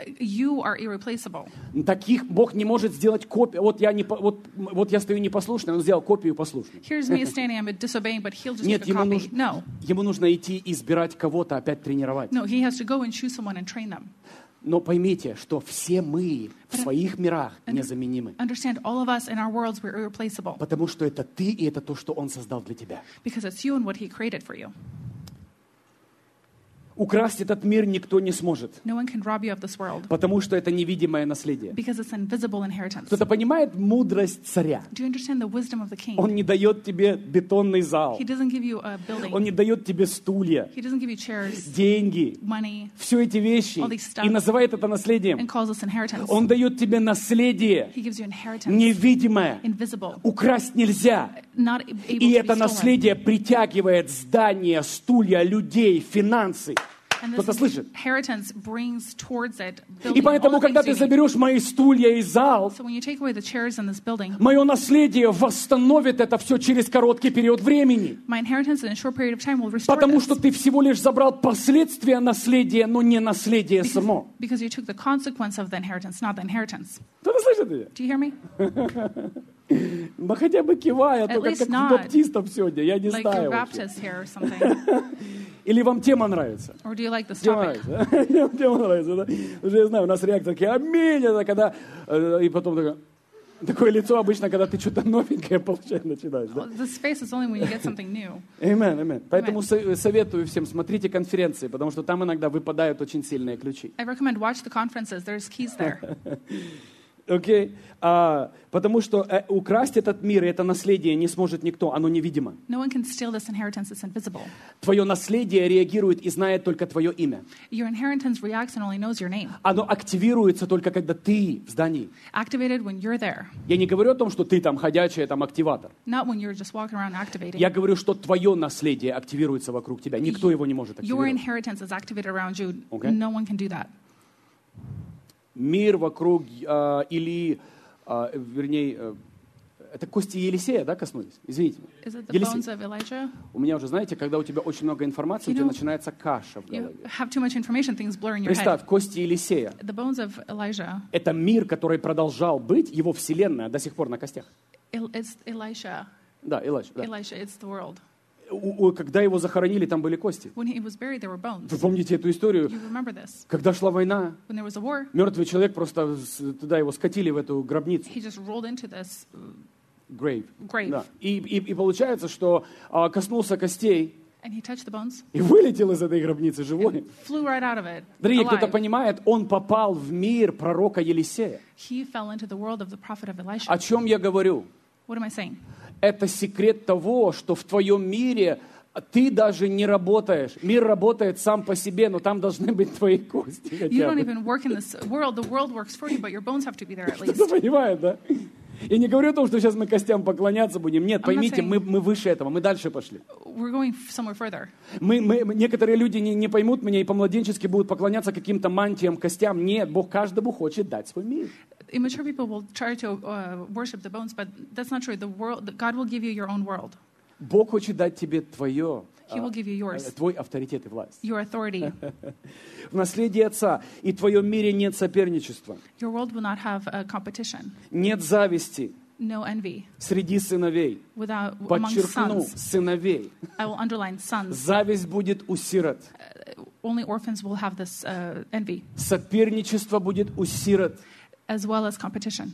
You are irreplaceable. Таких Бог не может сделать копию. Вот я, не, по- вот, вот я стою непослушный, Он сделал копию послушной. Here's me standing, I'm disobeying, but He'll just Нет, make a ему, copy. нуж- No. ему нужно идти избирать кого-то, опять тренировать. No, He has to go and choose someone and train them. Но поймите, что все мы в своих мирах незаменимы. Understand, all of us in our worlds, we're irreplaceable. Потому что это ты, и это то, что Он создал для тебя. Because it's you and what He created for you. Украсть этот мир никто не сможет, No one can rob you of this world потому что это невидимое наследие. because it's invisible inheritance. Кто-то понимает мудрость царя? Do you understand the wisdom of the king? Он не дает тебе бетонный зал, He doesn't give you a он building. не дает тебе стулья, He doesn't give you chairs, деньги, money, все эти вещи, All these stuff. и называет это наследием. and calls us inheritance. Он дает тебе наследие He gives you inheritance, невидимое. invisible, Украсть нельзя. not able И to be это stolen. наследие притягивает здания, стулья, людей, финансы. And Кто-то this слышит? inheritance brings towards it И building all поэтому, the когда things ты you need. заберешь мои стулья и зал, So when you take away the chairs in this building, мое наследие восстановит это все через короткий период времени. my inheritance in a short period of time will restore Потому this. что ты всего лишь забрал последствия наследия, но не наследие само. Because you took the consequence of the inheritance, not the inheritance. Кто-то слышит меня? Do you hear me? Ну хотя бы кивай, а то At как, least как у not. баптистов сегодня, я не Like знаю you're вообще. Baptist here or something. Или вам тема нравится? Or do you like this Тема topic? нравится. Тема нравится, да? Уже я знаю, у нас реакция такие, аминь, это когда... э, И потом такое, такое лицо обычно, когда ты что-то новенькое получать начинаешь, да? Well, this face is only when you get something new. Amen, amen. Поэтому со- советую всем, смотрите конференции, потому что там иногда выпадают очень сильные ключи. I recommend watch the conferences. There's keys there. Окей? А, потому что э, украсть этот мир и это наследие не сможет никто, оно невидимо. No one can steal this inheritance. It's invisible. Твое наследие реагирует и знает только твое имя. Your inheritance reacts and only knows your name. Оно активируется только когда ты в здании. Activated when you're there, Я не говорю о том, что ты там ходячий там активатор. not when you're just walking around activating. Я говорю, что твое наследие активируется вокруг тебя. Никто его не может Your активировать. inheritance is activated around you. Okay. No one can do that. Мир вокруг э, Илии, э, вернее, э, это кости Елисея, да, коснулись? Извините. Is it the Елисей. bones of Elijah? У меня уже, знаете, когда у тебя очень много информации, You у тебя know, начинается каша в You голове. have too much information, things blur in your head. Представь, кости Елисея. The bones of Elijah, Это мир, который продолжал быть, его вселенная до сих пор на костях. El- it's Elisha. Да, Илайша, да. Elisha, it's the world. У- у- Когда его захоронили, там были кости. When he was buried, there were bones. Вы помните эту историю? You remember this? Когда шла война, When there was a war, мертвый человек просто с- туда его скатили в эту гробницу. he just rolled into this uh, Grave. grave, Да. И, и, и получается, что а, коснулся костей and he touched the bones, и вылетел из этой гробницы живой. flew right out of it, Дорогие, кто-то alive. понимает, он попал в мир пророка Елисея. He fell into the world of the prophet of Elisha. О чем я говорю? What am I saying? Это секрет того, что в твоем мире ты даже не работаешь. Мир работает сам по себе, но там должны быть твои кости You хотя don't бы. even work in this world. The world works for you, but your bones have to be there at least. Кто-то понимает, да? Я не говорю о том, что сейчас мы костям поклоняться будем. Нет, I'm not поймите, saying- мы, мы выше этого, мы дальше пошли. We're going somewhere further. Мы, мы, некоторые люди не, не поймут меня и по-младенчески будут поклоняться каким-то мантиям, костям. Нет, Бог каждому хочет дать свой мир. Immature people will try to uh, worship the bones, but that's not true. The world, God will give you your own world. Бог хочет дать тебе твое, He will give you yours, твой авторитет и власть. your authority. В наследии Отца и в твоем мире нет соперничества, Your world will not have a competition, нет зависти no envy, среди сыновей. without among Подчеркну, sons. сыновей. I will underline sons. Зависть будет у сирот. Only orphans will have this uh, envy, Соперничество будет у сирот. as well as competition.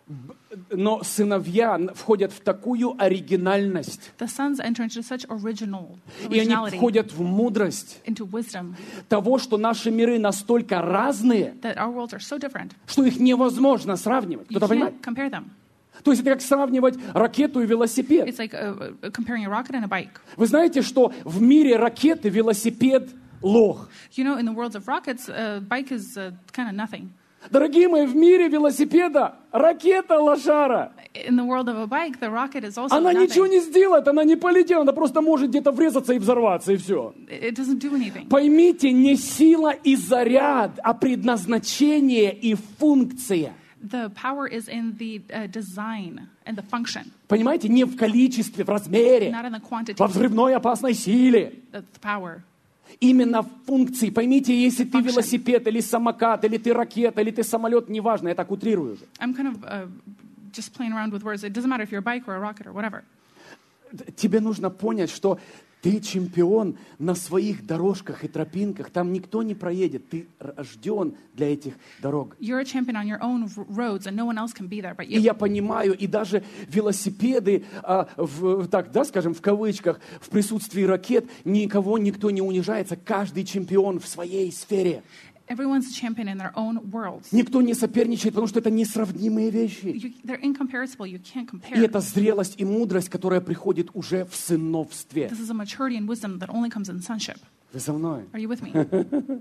Но сыновья входят в такую оригинальность, The sons enter into such original и они originality, входят в мудрость into wisdom, того, что наши миры настолько разные, that our worlds are so different. что их невозможно сравнивать. You Кто-то понимает? can't compare them. То есть это как сравнивать ракету и велосипед. It's like uh, uh, comparing a rocket and a bike. Вы знаете, что в мире ракеты велосипед лох. You know, in the worlds of rockets, a bike is uh, kind of nothing. Дорогие мои, в мире велосипеда ракета лошара. In the world of a bike, the rocket is also Она ничего nothing. не сделает, она не полетела, она просто может где-то врезаться и взорваться, и все. It doesn't do anything. Поймите, не сила и заряд, а предназначение и функция. The power is in the uh, design and the function, Понимаете, не в количестве, в размере, not in the quantity. во взрывной опасной силе. That's the power. Именно в функции. Поймите, если ты Function. велосипед, или самокат, или ты ракета, или ты самолет, неважно, я так утрирую уже. I'm kind of uh, just playing around with words. It doesn't matter if you're a bike or a rocket or whatever. Тебе нужно понять, что Ты чемпион на своих дорожках и тропинках. Там никто не проедет. Ты рожден для этих дорог. You're a champion on your own r- roads, and no one else can be there but И you. я понимаю, и даже велосипеды, а, в, так, да, скажем, в кавычках, в присутствии ракет, никого никто не унижается. Каждый чемпион в своей сфере. Everyone's a champion in their own worlds. Никто не соперничает, потому что это несравнимые вещи. You, they're incomparable. You can't И compare. это зрелость и мудрость, которая приходит уже в сыновстве. This is a maturity and wisdom that only comes in sonship. Вы со мной? Are you with me?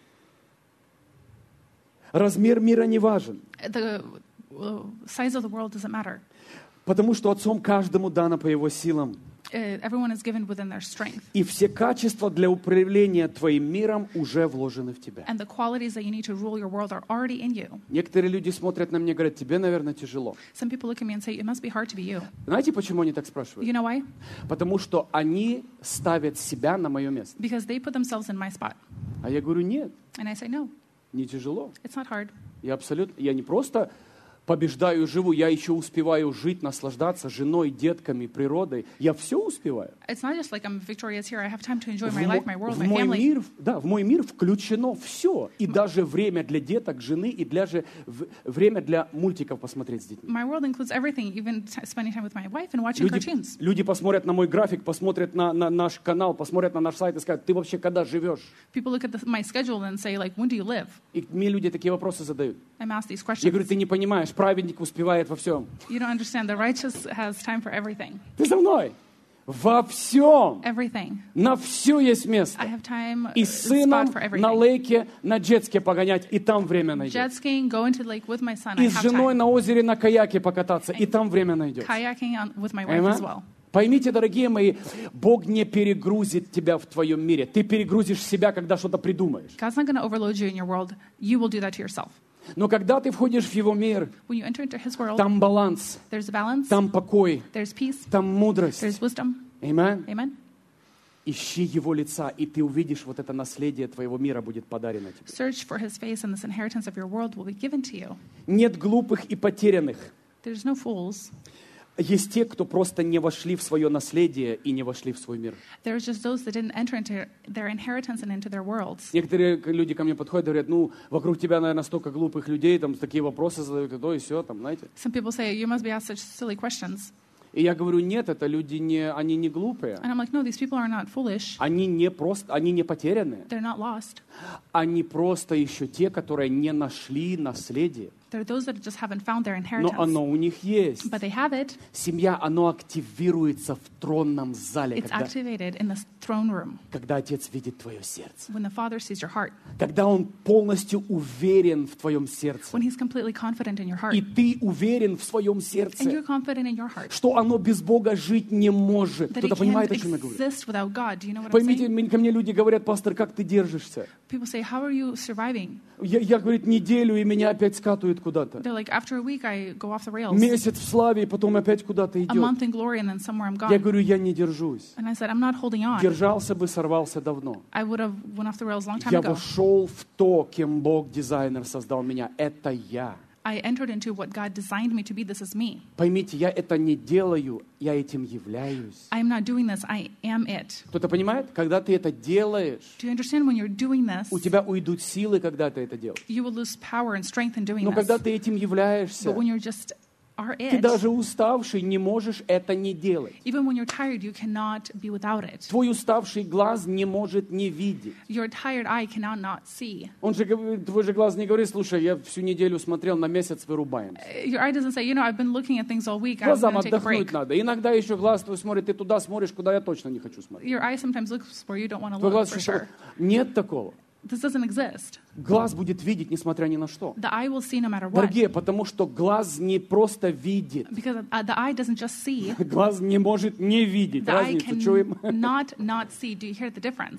Размер мира не важен, The uh, size of the world doesn't matter. потому что Отцом каждому дано по его силам. Uh, everyone is given within their strength. И все качества для управления твоим миром уже вложены в тебя. And the qualities that you need to rule your world are already in you. Некоторые люди смотрят на меня и говорят, тебе, наверное, тяжело. Some people look at me and say, it must be hard to be you. Знаете, почему они так спрашивают? You know why? Потому что они ставят себя на мое место. Because they put themselves in my spot. А я говорю, нет, And I say, no, не тяжело. it's not hard. Я абсолютно, я не просто побеждаю и живу, я еще успеваю жить, наслаждаться женой, детками, природой. Я все успеваю. It's not just like I'm victorious here. I have time to enjoy В my мо- life, my world, в my мой family. мир, да, в мой мир включено все. И даже время для деток, жены, и даже в- время для мультиков посмотреть с детьми. My world includes everything, even t- spending time with my wife and watching Люди, cartoons. люди посмотрят на мой график, посмотрят на, на наш канал, посмотрят на наш сайт и скажут, ты вообще когда живешь? People look at the, my schedule and say, like, when do you live? И мне люди такие вопросы задают. I'm asked these Я говорю, questions. ты не понимаешь, праведник успевает во всем. You don't understand. The righteous has time for everything. Ты со мной? Во всем. Everything. На все есть место. I have time, И uh, с сыном spot for на everything. лейке, на джетске погонять, и там время найдет. Jet skiing, go into the lake with my son. I И с have женой time. на озере на каяке покататься, и там время найдет. Kayaking on, with my wife as well. Поймите, дорогие мои, Бог не перегрузит тебя в твоем мире. Ты перегрузишь себя, когда что-то придумаешь. God's not going to overload you in your world. You will do that to yourself. Но когда ты входишь в Его мир, When you enter into His world, там баланс, there's balance, там покой, there's peace, там мудрость. there's wisdom. Amen. Amen. Ищи Его лица, и ты увидишь, вот это наследие твоего мира будет подарено тебе. Search for His face, and this inheritance of your world will be given to you. Нет глупых и потерянных. There's no fools. Есть те, кто просто не вошли в свое наследие и не вошли в свой мир. There's just those that didn't enter into their inheritance and into their worlds. Некоторые люди ко мне подходят и говорят, ну, вокруг тебя, наверное, столько глупых людей, там такие вопросы задают, и то, и все, там, знаете. Some people say, you must be asked such silly questions. И я говорю, нет, это люди не, они не глупые. And I'm like, no, these people are not foolish. Они не просто, они не потерянные. They're not lost. Они просто еще те, которые не нашли наследие. They're those that just haven't found their Но inheritance. оно у них есть. But they have it. Семья, оно активируется в тронном зале, It's когда, activated in the throne room когда Отец видит твое сердце. when the Father sees your heart, Когда Он полностью уверен в твоем сердце. when He's completely confident in your heart. И ты уверен в своем And сердце, you're confident in your heart что оно без Бога жить не может. that it Кто-то понимает, can't о чем я говорю? exist without God. Do you know what I'm Поймите, saying? мне- ко мне люди говорят, пастор, как ты держишься? People say, how are you surviving? Я, я, говорит, неделю, и меня опять скатывают куда-то. They're like, after a week, I go off the rails. Месяц в славе, и потом опять куда-то A идет. month in glory, and then somewhere I'm Я gone. говорю, я не держусь. And I said, I'm not holding on. Держался бы, сорвался давно. I would have went off the rails a long time Я ago. вошел в то, кем Бог, дизайнер, создал меня. Это я. I entered into what God designed me to be. This is me. Поймите, я это не делаю, я этим являюсь. I am not doing this. I am it. Кто-то понимает? Когда ты это делаешь, Do you understand? When you're doing this, у тебя уйдут силы, когда ты это делаешь. you will lose power and strength in doing Но когда this. ты этим являешься, But when you're just are ты it, даже уставший не можешь это не делать. even when you're tired, you cannot be without it. Твой уставший глаз не может не видеть. Your tired eye cannot not see. Он же, говорит- твой же глаз не говорит, слушай, я всю неделю смотрел, на месяц вырубаемся. Your eye doesn't say, you know, I've been looking at things all week. I'm Глазам going to take a отдохнуть break. надо. Иногда еще глаз твой смотрит, ты туда смотришь, куда я точно не хочу смотреть. Your eye sometimes looks where you don't want to Твой look, глаз for еще- sure. Нет такого. This doesn't exist. Глаз будет видеть, несмотря ни на что. The eye will see no matter what. Дорогие, потому что глаз не просто видит. Because uh, the eye doesn't just see, Глаз не может не видеть. the eye Разницу чуем? can not not see. Do you hear the difference?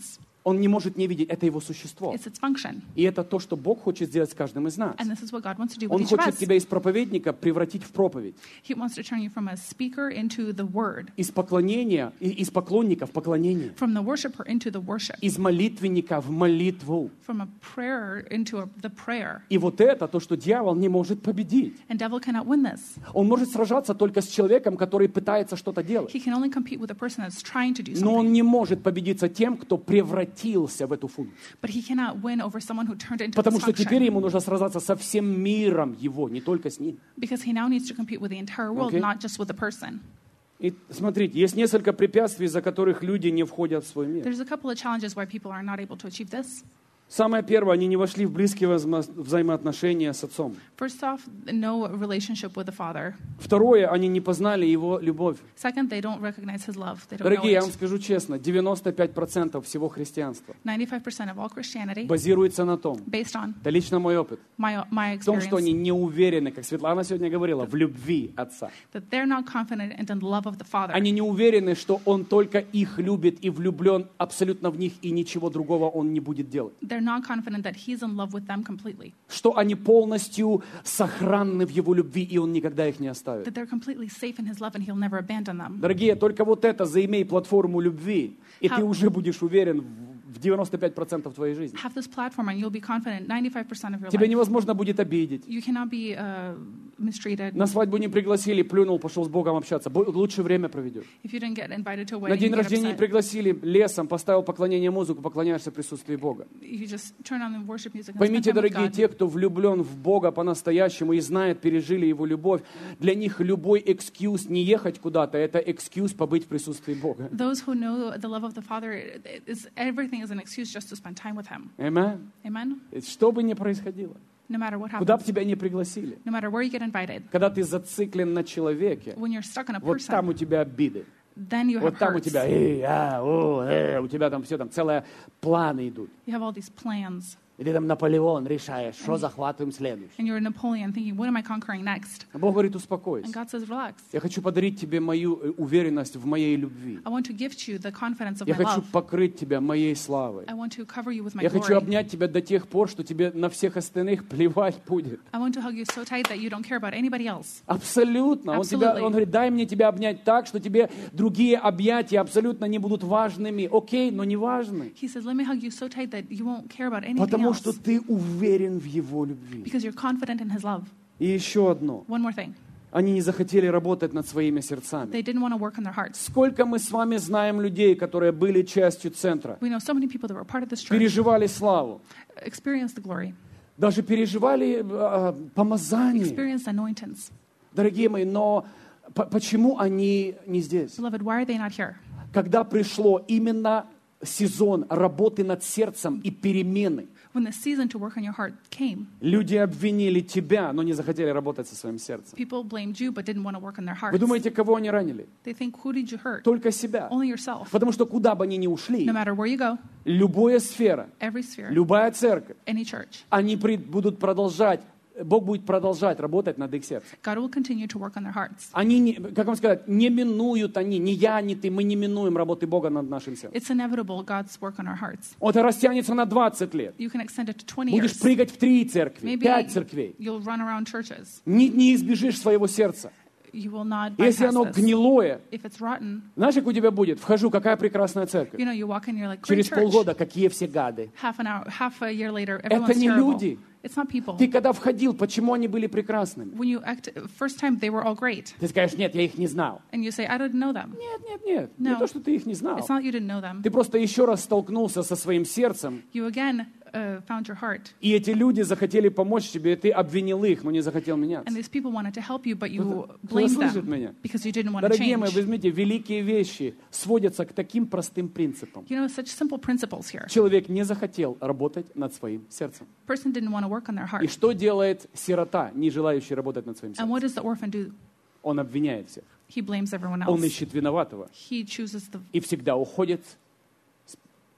Он не может не видеть, это его существо. It's its function. И это то, что Бог хочет сделать с каждым из нас. And this is what God wants to do with Он each of хочет us. тебя из проповедника превратить в проповедь. He wants to turn you from a speaker into the word, Из поклонения, и- из поклонника в поклонение. from the worshiper into the worship, Из молитвенника в молитву. from a prayer into a, the prayer. И вот это то, что дьявол не может победить. And devil cannot win this. Он может сражаться только с человеком, который пытается что-то делать. He can only compete with a person that's trying to do Но он something. не может победиться тем, кто превратился в эту функцию. But he cannot win over someone who turned into Потому this что теперь function. ему нужно сражаться со всем миром его, не только с ним. Because he now needs to compete with the entire world, Okay. not just with the person. И смотрите, есть несколько препятствий, из-за которых люди не входят в свой мир. There's a couple of challenges why people are not able to achieve this. Самое первое, они не вошли в близкие возма- взаимоотношения с отцом. First off, no relationship with the Father. Второе, они не познали его любовь. Second, they don't recognize His love. They don't know Дорогие, я вам it. скажу честно, девяносто пять процентов всего христианства ninety-five percent of all Christianity, базируется на том, based on это лично мой опыт, my, my в том, что они experience, не уверены, как Светлана сегодня говорила, в любви отца. that they're not confident in the love of the Father. Они не уверены, что он только их любит и влюблен абсолютно в них, и ничего другого он не будет делать. They're not confident that He's in love with them completely. Что они полностью сохранны в его любви, и он никогда их не оставит. That they're completely safe in His love and He'll never abandon them. Дорогие, только вот это заимей платформу любви, и How- ты уже будешь уверен в девяносто пять процентов твоей жизни. Have this platform and you'll be confident ninety-five percent of your Тебя life. невозможно будет обидеть. You cannot be uh, mistreated. На свадьбу не пригласили, плюнул, пошел с Богом общаться. Бо- Лучше время проведешь. If you didn't get invited to a На wedding, день you get рождения не upset. пригласили, лесом, поставил поклонение музыку, поклоняешься в присутствии Бога. You just turn on the worship music and spend Поймите, time with дорогие, God. те, кто влюблен в Бога по-настоящему и знает, пережили Его любовь, для них любой экскьюз не ехать куда-то, это экскьюз побыть в присутствии Бога. Those who know the love of the Father, it is, everything is an excuse just to spend time with Him. Amen. Amen? Что бы ни происходило, No matter what куда бы happens, тебя не пригласили, no matter where you get invited, когда ты зациклен на человеке, when you're stuck on a вот там person, у тебя обиды, then you have вот там у hurts. тебя, эй, а, о, э, у тебя там все, там целые планы идут. You have all these plans. И ты там Наполеон решаешь, что захватываем следующее. And you're Napoleon thinking, what am I conquering next? А Бог говорит, And успокойся. God says, relax. Я хочу подарить тебе мою э, уверенность в моей любви. I want to gift you the confidence of Я my хочу love. покрыть тебя моей славой. I want to cover you with my Я хочу glory. обнять тебя до тех пор, что тебе на всех остальных плевать будет. I want to hug you so tight that you don't care about anybody else. Абсолютно. Он, тебя, Absolutely. он говорит, дай мне тебя обнять так, что тебе другие объятия абсолютно не будут важными. Окей, но не важны. He says, let me hug you so tight that you won't care about anything Потому else. что ты уверен в Его любви. Because you're confident in His love. И еще одно. One more thing. Они не захотели работать над своими сердцами. They didn't want to work on their hearts. Сколько мы с вами знаем людей, которые были частью центра, We know so many people that were part of this church переживали славу, experienced the glory, даже переживали э, помазание. experienced anointings. Дорогие мои, но по- почему они не здесь? Beloved, why are they not here? Когда пришло именно сезон работы над сердцем и перемены, When the season to work on your heart came, люди обвинили тебя, но не захотели работать со своим сердцем. people blamed you but didn't want to work on their Вы hearts. думаете, кого они ранили? They think, who did you hurt? Только себя. Only yourself. Потому что куда бы они ни ушли, No matter where you go, любая сфера, every sphere, любая церковь, any church, они при- будут продолжать, Бог будет продолжать работать над их сердцем. God will continue to work on their hearts. Они, не- как вам сказать, не минуют они, не я, не ты, мы не минуем работы Бога над нашим сердцем. It's inevitable, God's work on our hearts. Вот это растянется на двадцать лет. You can extend it to twenty Будешь years. прыгать в три церкви, Maybe пять церквей. you'll run around churches. Не, не избежишь своего сердца. You will not Если bypass оно this. гнилое, If it's rotten, знаешь, как у тебя будет? Вхожу, какая прекрасная церковь. you know, you walk in, you're like, great Через church. полгода, какие все гады. Half an hour, half a year later, Это everyone's не terrible. люди. It's not people. Ты когда входил, почему они были прекрасными? When you act, first time they were all great, Ты скажешь, нет, я их не знал. and you say, I didn't know them. Нет, нет, нет. Не No. то, что ты их не знал. It's not you didn't know them. Ты просто еще раз столкнулся со своим сердцем, You again uh, found your heart, и эти люди захотели помочь тебе, и ты обвинил их, но не захотел меняться. and these people wanted to help you, but you Кто-то- кто-то blamed слышит them меня? because you didn't want to Дорогие мои, change. возьмите, великие вещи сводятся к таким простым принципам. You know, such simple principles here. Человек не захотел работать над своим сердцем. Person didn't want to work on their И heart. что делает сирота, не желающий работать над своим And сердцем? what does the orphan do? Он обвиняет всех. He blames everyone Он else. ищет виноватого He chooses the и всегда уходит с,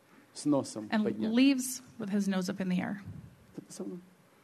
с носом and поднят. leaves with his nose up in the air. Кто-то со мной?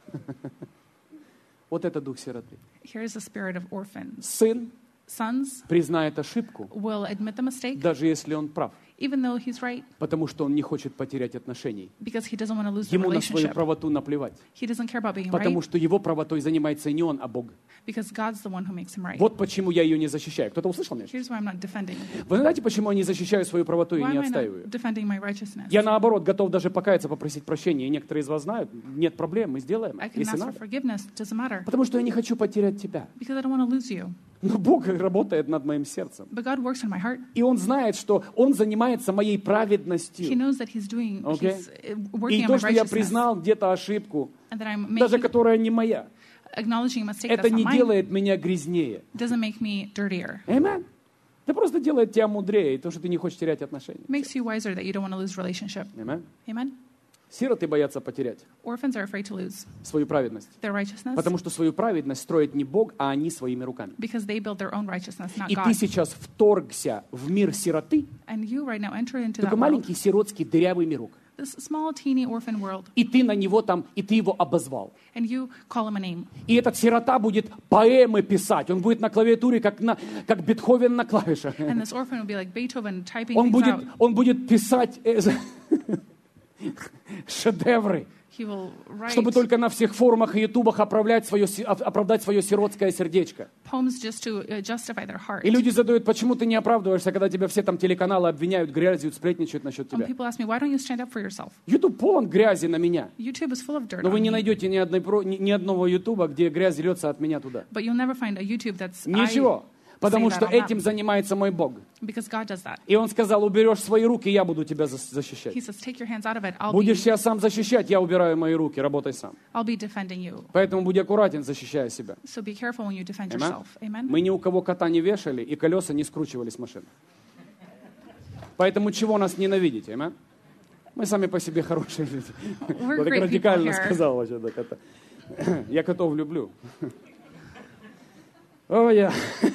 Вот это дух сироты. Here is the spirit of orphans. Сын Sons признает ошибку, will admit the mistake, даже если он прав. even though he's right, потому что он не хочет потерять отношений. because he doesn't want to lose the Ему на свою relationship. правоту наплевать, He doesn't care about being потому right, что его правотой занимается не он, а Бог. because God's the one who makes him right. Вот почему я ее не защищаю. Кто-то услышал меня? Here's why I'm not defending. Вы знаете, почему я не защищаю свою правоту и Why не am I отстаиваю? not defending my righteousness? Я, наоборот, готов даже покаяться, попросить прощения. И некоторые из вас знают, нет проблем, мы сделаем, I can если ask for надо. forgiveness, doesn't matter, Потому что я не хочу потерять тебя. because I don't want to lose you. Но Бог работает над моим сердцем. But God works in my heart. И Он знает, что Он занимается моей He праведностью. knows that He's doing, Okay. He's uh, И working on то, my что я righteousness, признал где-то ошибку, and that I'm даже making, которая не моя, acknowledging a mistake это that's not не mine, делает меня грязнее. doesn't make me dirtier. Amen. Это просто делает тебя мудрее, и то, что ты не хочешь терять отношения. It makes you wiser that you don't want to lose relationship. Amen. Amen. Сироты боятся потерять Orphans are afraid to lose свою праведность, their righteousness потому что свою праведность строит не Бог, а они своими руками. because they build their own righteousness, not И ты God. сейчас вторгся в мир сироты, And you right now enter into только that world, маленький сиротский дырявый мирок. this small, teeny orphan world, И ты на него там, и ты его обозвал. and you call him a name. И этот сирота будет поэмы писать. Он будет на клавиатуре, как, на, как Бетховен на клавишах. And this orphan will be like Beethoven typing Он things будет, out. он будет писать э, шедевры, He will write чтобы только на всех форумах и ютубах оправдать свое, си- оп- оправдать свое сиротское сердечко. poems just to uh, justify their heart. И люди задают, почему ты не оправдываешься, когда тебя все там телеканалы обвиняют, грязью, сплетничают насчет When тебя. people ask me, why don't you stand up for yourself? Ютуб полон грязи на меня. YouTube is full of dirt Но вы on не me, найдете ни, одной, про- ни, ни одного ютуба, где грязь льется от меня туда. but you'll never find a YouTube that's Ничего. Потому say что that on этим that. занимается мой Бог. I, because God does that. И Он сказал, уберешь свои руки, я буду тебя за- защищать. He says, take your hands out of it. I'll Будешь be, себя сам защищать, я убираю мои руки, работай сам. I'll be defending you. Поэтому будь аккуратен, защищая себя. So be careful when you defend Amen? yourself. Amen. Мы ни у кого кота не вешали, и колеса не скручивали с машины. Поэтому чего нас ненавидеть, amen? Мы сами по себе хорошие люди. We're Вот так great people радикально here. сказал вообще так это. Я котов люблю. О, я.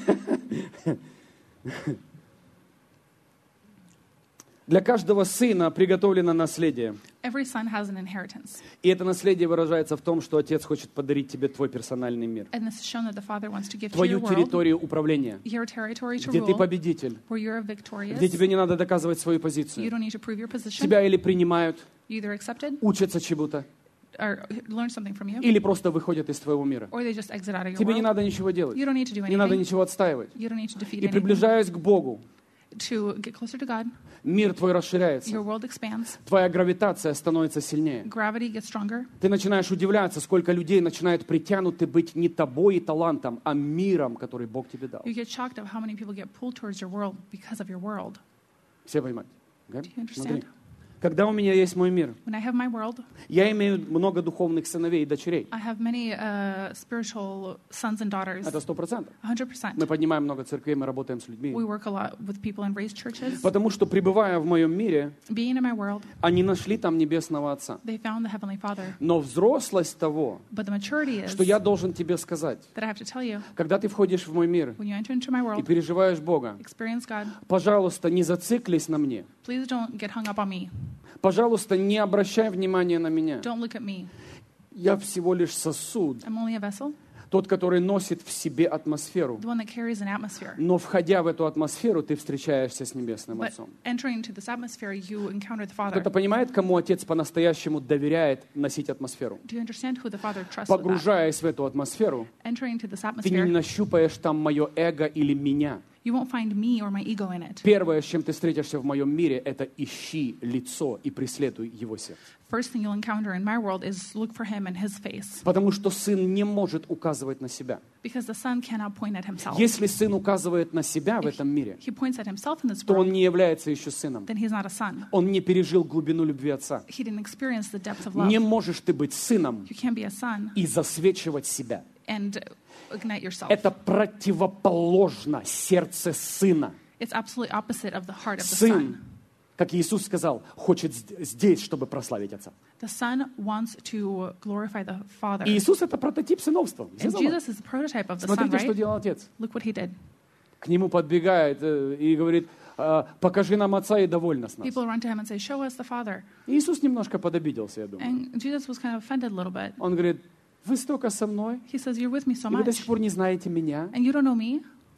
Для каждого сына приготовлено наследие. Every son has an inheritance. И это наследие выражается в том, что Отец хочет подарить тебе твой персональный мир. And this is shown that the Father wants to give to your Твою world территорию управления, your territory to где ты rule, победитель, where you're victorious. где тебе не надо доказывать свою You позицию. don't need to prove your position. Тебя или принимают, You either accepted учатся чему-то, or learn something from you, или просто выходят из твоего мира. or they just exit out of your Тебе не world. надо ничего делать, You don't need to do не надо anything. ничего отстаивать. You don't need to defeat И anyone. приближаясь к Богу, To get closer to God, мир твой your расширяется, world expands. твоя гравитация становится сильнее. Gravity gets stronger. Ты начинаешь удивляться, сколько людей начинают притянуты быть не тобой и талантом, а миром, который Бог тебе дал. You get shocked of how many people get pulled towards your world because of your world. Все понимаете? Да? Do you understand? Смотри. Когда у меня есть мой мир, When I have my world, я имею много духовных сыновей и дочерей. I have many uh, spiritual sons and daughters. Это сто процентов. one hundred percent. Мы поднимаем много церквей, мы работаем с людьми. We work a lot with people and raise churches. Потому что, пребывая в моем мире, Being in my world, они нашли там Небесного Отца. they found the Heavenly Father. Но взрослость того, But the maturity is что я должен тебе сказать, that I have to tell you, когда ты входишь в мой мир when you enter into my и world, переживаешь Бога, experience God, пожалуйста, не зациклись на мне. please don't get hung up on me. Пожалуйста, не обращай внимания на меня. Don't look at me. Я всего лишь сосуд, I'm only a vessel, тот, который носит в себе атмосферу. the one that carries an atmosphere. Но входя в эту атмосферу, ты встречаешься с Небесным But Отцом. entering into this atmosphere, you encounter the Father. Кто-то понимает, кому Отец по-настоящему доверяет носить атмосферу? Do you understand who the Father trusts with that? Погружаясь в эту атмосферу, Entering into this ты не atmosphere, нащупаешь там мое эго или меня. you won't find me or my ego in it. Первое, с чем ты встретишься в моем мире, это ищи лицо и преследуй его сердце. First thing you'll encounter in my world is look for him and his face. Потому что сын не может указывать на себя. Because the son cannot point at himself. Если сын указывает на себя в этом мире, He points at himself in this то он world, не является еще сыном. then he's not a son. Он не пережил глубину любви отца. He didn't experience the depth of love. Не можешь ты быть сыном You can't be a son и засвечивать себя. and ignite yourself. Это противоположно сердце сына. It's absolutely opposite of the heart of the Сын, son. как Иисус сказал, хочет здесь, чтобы прославить отца. The son wants to glorify the father. И Иисус — это прототип сыновства. Все And знают? Jesus is the prototype of the son, Смотрите, что right? делал отец. Look what he did. К нему подбегает э, и говорит, «А, покажи нам отца и довольно с нас. People run to him and say, show us the father. И Иисус немножко подобиделся, я думаю. And Jesus was kind of offended a little bit. Он говорит, вы столько со мной, He says, you're with me so и вы до much, сих пор не знаете меня. and you don't know me.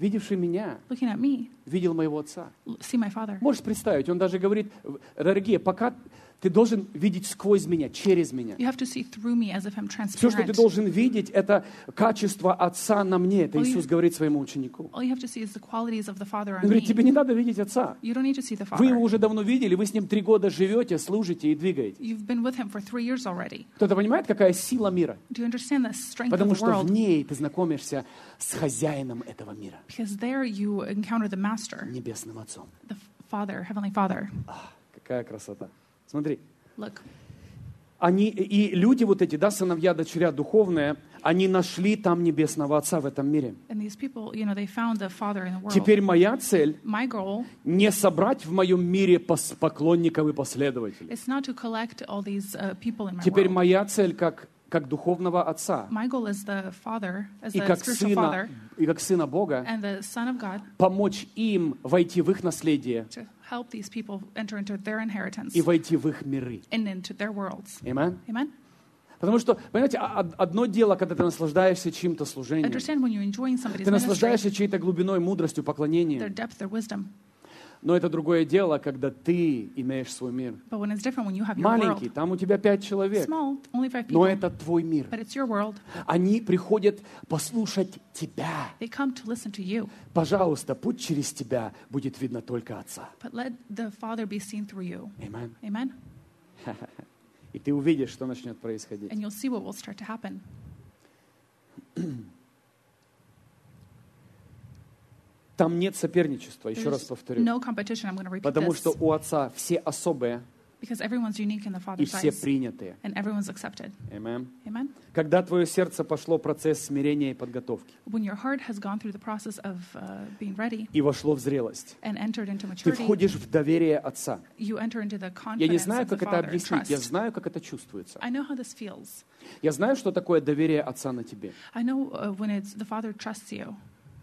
видевший меня, looking at me, видел моего Отца. l- see my Father. Можешь представить, он даже говорит, дорогие, пока ты должен видеть сквозь меня, через меня. You have to see through me as if I'm Все, что ты transparent. должен видеть, это качество Отца на мне. Это All you- Иисус говорит своему ученику. All you have to see is the qualities of the Father Он on говорит, me. тебе не надо видеть Отца. You don't need to see the Вы его Father. уже давно видели, вы с ним три года живете, служите и двигаете. You've been with Him for three years already. Кто-то понимает, какая сила мира? Do you understand the strength of Потому the что в world? ней ты знакомишься с хозяином этого мира, Because there you encounter the Master, Небесным Отцом. the Father, Heavenly Father. Ах, какая красота. Смотри, Look, они, и люди вот эти, да, сыновья, дочеря духовные, они нашли там Небесного Отца в этом мире. and these people, you know, they found the Father in the world. Теперь моя цель My goal не собрать в моем мире пос- поклонников и последователей. is not to collect all these uh, people in my Теперь world. моя цель как, как духовного Отца My goal is the Father, as и the как, spiritual сына, Father, и как Сына Бога and the Son of God, помочь им войти в их наследие to help these people enter into their inheritance и войти в их миры. and into their worlds. Amen? Amen? Потому что, понимаете, а- од- одно дело, когда ты наслаждаешься чьим-то служением, Understand when you're enjoying somebody's ты ministry, наслаждаешься чьей-то глубиной, мудростью, their поклонением. depth, their wisdom. Но это другое дело, когда ты имеешь свой мир. But when it's different, when you have your Маленький, world, там у тебя пять человек, small, only five но people, это твой мир. but it's your world. Они приходят послушать тебя. They come to listen to you. Пожалуйста, путь через тебя будет видно только Отца. But let the Father be seen through you. Amen. Amen? И ты увидишь, что начнет происходить. And you'll see what will start to happen. Там нет соперничества, еще раз There's повторю. no competition. I'm going to repeat Потому this. что у Отца все особые Because everyone's unique in the и Father's все eyes. принятые. And everyone's accepted. Amen. Amen? Когда твое сердце пошло процесс смирения и подготовки When your heart has gone through the process of uh, being ready и вошло в зрелость, and entered into ты maturity, входишь в доверие Отца. you enter into the Я не confidence знаю, of the как это Father and объяснить, я trust. знаю, как это чувствуется. I know how this feels. Я знаю, что такое доверие Отца на тебе. I know uh, when it's the Father trusts you.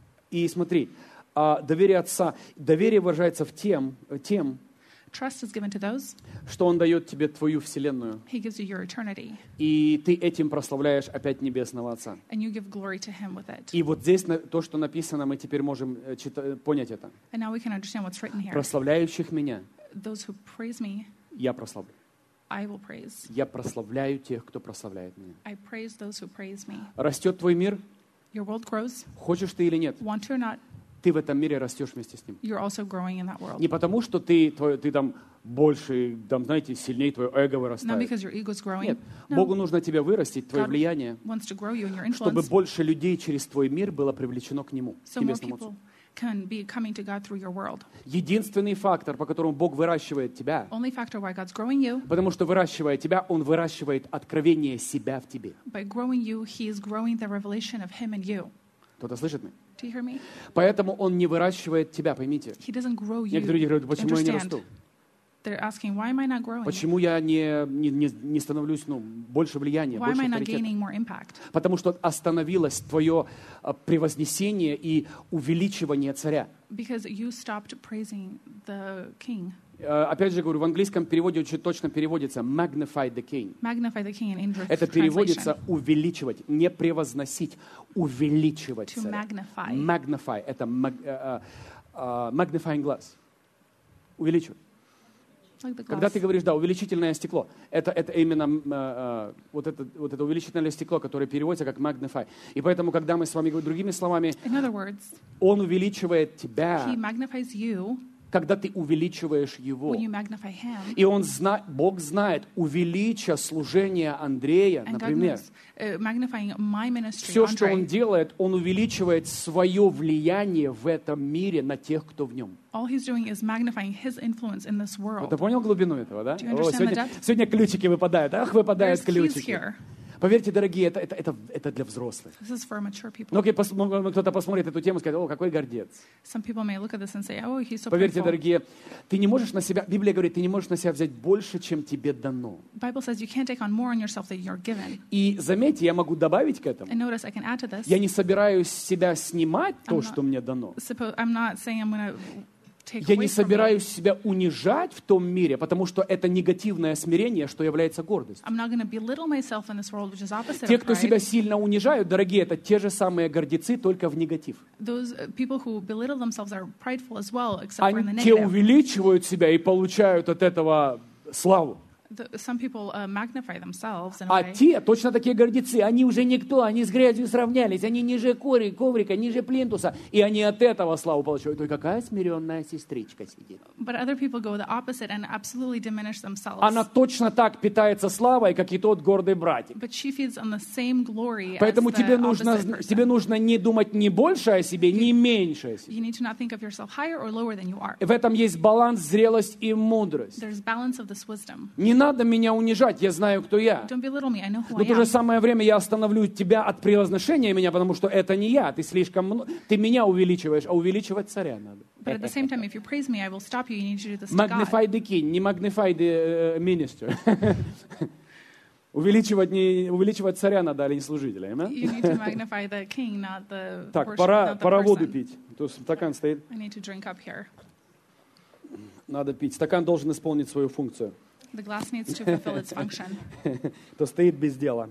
И смотри, а, доверие Отца, доверие выражается в тем, тем, Trust is given to those. что Он дает тебе твою вселенную, He gives you your eternity. и ты этим прославляешь опять Небесного Отца. And you give glory to Him with it. И вот здесь на- то, что написано, мы теперь можем э, чита- понять это. And now we can understand what's written here. Прославляющих меня Those who praise me, я прославлю. I will praise. Я прославляю тех, кто прославляет меня. I praise those who praise me. Растет твой мир, Your world grows, хочешь ты или нет, want to or not, ты в этом мире растешь вместе с ним. you're also growing in that world. Не потому, что ты, твой- ты там больше, там, знаете, сильнее твое эго Not вырастает. because your ego's growing. Нет, No. Богу нужно тебя вырастить, твое God влияние, wants to grow you in your чтобы influence больше людей через твой мир было привлечено к Нему, к so more Небесному Отцу. people can be coming to God through your world. Единственный фактор, по которому Бог выращивает тебя, Only factor why God's growing you, потому что выращивая тебя, Он выращивает откровение себя в тебе. by growing you, He is growing the revelation of Him in you. Кто-то слышит меня? Do you hear me? Поэтому Он не выращивает тебя, поймите. He doesn't grow you. Некоторые люди говорят, почему я не Understand. расту? They're asking, why am I not growing? Почему я не, не, не, не становлюсь ну, больше влияния, Why am больше I not авторитета? gaining more impact? Потому что остановилось твое а, превознесение и увеличивание царя. Because you stopped praising the King. Э, Опять же говорю, в английском переводе очень точно переводится magnify the king. Magnify the King in English Это translation. переводится увеличивать, не превозносить, увеличивать To царя. magnify. Magnify, это mag- э, э, э, magnifying glass. Увеличивать. Like the Когда glass. ты говоришь, да, увеличительное стекло, это, это именно м, э, э, вот, это, вот это увеличительное стекло, которое переводится как magnify. И поэтому, когда мы с вами говорим другими словами, In other words, Он увеличивает He тебя, magnifies you когда ты увеличиваешь Его. when you magnify Him. И он зна... Бог знает, увелича служение Андрея, And God например, knows, uh, magnifying my ministry, все, что Он Andre, делает, Он увеличивает свое влияние в этом мире на тех, кто в нем. all He's doing is magnifying His influence in this Ты world. понял глубину этого, да? Do you О, understand сегодня, the depth? сегодня ключики выпадают. Ах, выпадают There's keys ключики. here. Поверьте, дорогие, это, это, это, это для взрослых. This is for mature people. Ну, окей, пос- м- кто-то посмотрит эту тему и скажет, о, какой гордец. Some people may look at this and say, oh, he's so Поверьте, prideful. дорогие, ты не можешь на себя, Библия говорит, ты не можешь на себя взять больше, чем тебе дано. Bible says you can't take on more on yourself than you're given. И заметьте, я могу добавить к этому. And notice I can add to this. Я не собираюсь с себя снимать то, I'm not- что мне дано. Suppose, I'm not saying I'm going to take Я away не from me. собираюсь себя унижать в том мире, потому что это негативное смирение, что является гордостью. I'm not going to belittle myself in this world, which is opposite Те, of кто себя pride. сильно унижают, дорогие, это те же самые гордецы, только в негатив. Those uh, people who belittle themselves are prideful as well, except for in the Они те negative. увеличивают себя и получают от этого славу. The, some people uh, magnify themselves in a А way. те, точно такие гордецы, они уже никто, они с грязью сравнялись, они ниже кори- коврика, ниже плинтуса, и они от этого славу получают. Ой, какая смиренная сестричка сидит. But other people go the opposite and absolutely diminish themselves. Она точно так питается славой, как и тот гордый братик. But she feeds on the same glory Поэтому as тебе the нужно, opposite person. тебе нужно не думать не больше о себе, не меньше о себе. You need to not think of yourself higher or lower than you are. В этом есть баланс, зрелость и мудрость. There's balance of this wisdom. Не надо меня унижать, я знаю, кто я. Don't belittle me. I know who Но I в то же am. самое время я остановлю тебя от превозношения меня, потому что это не я. Ты слишком мно- ты меня увеличиваешь, а увеличивать царя надо. But at the same time, if you praise me, I will stop you. You need to do this to Magnify God. the king, не magnify the uh, minister. Увеличивать, не, увеличивать царя надо, а не служителя. Amen? You need to magnify the king, not the Так, worship, пора, not the пора воду person. пить. То есть стакан стоит, I need to drink up here. надо пить. Стакан должен исполнить свою функцию. The glass needs to fulfill its function. То стоит без дела.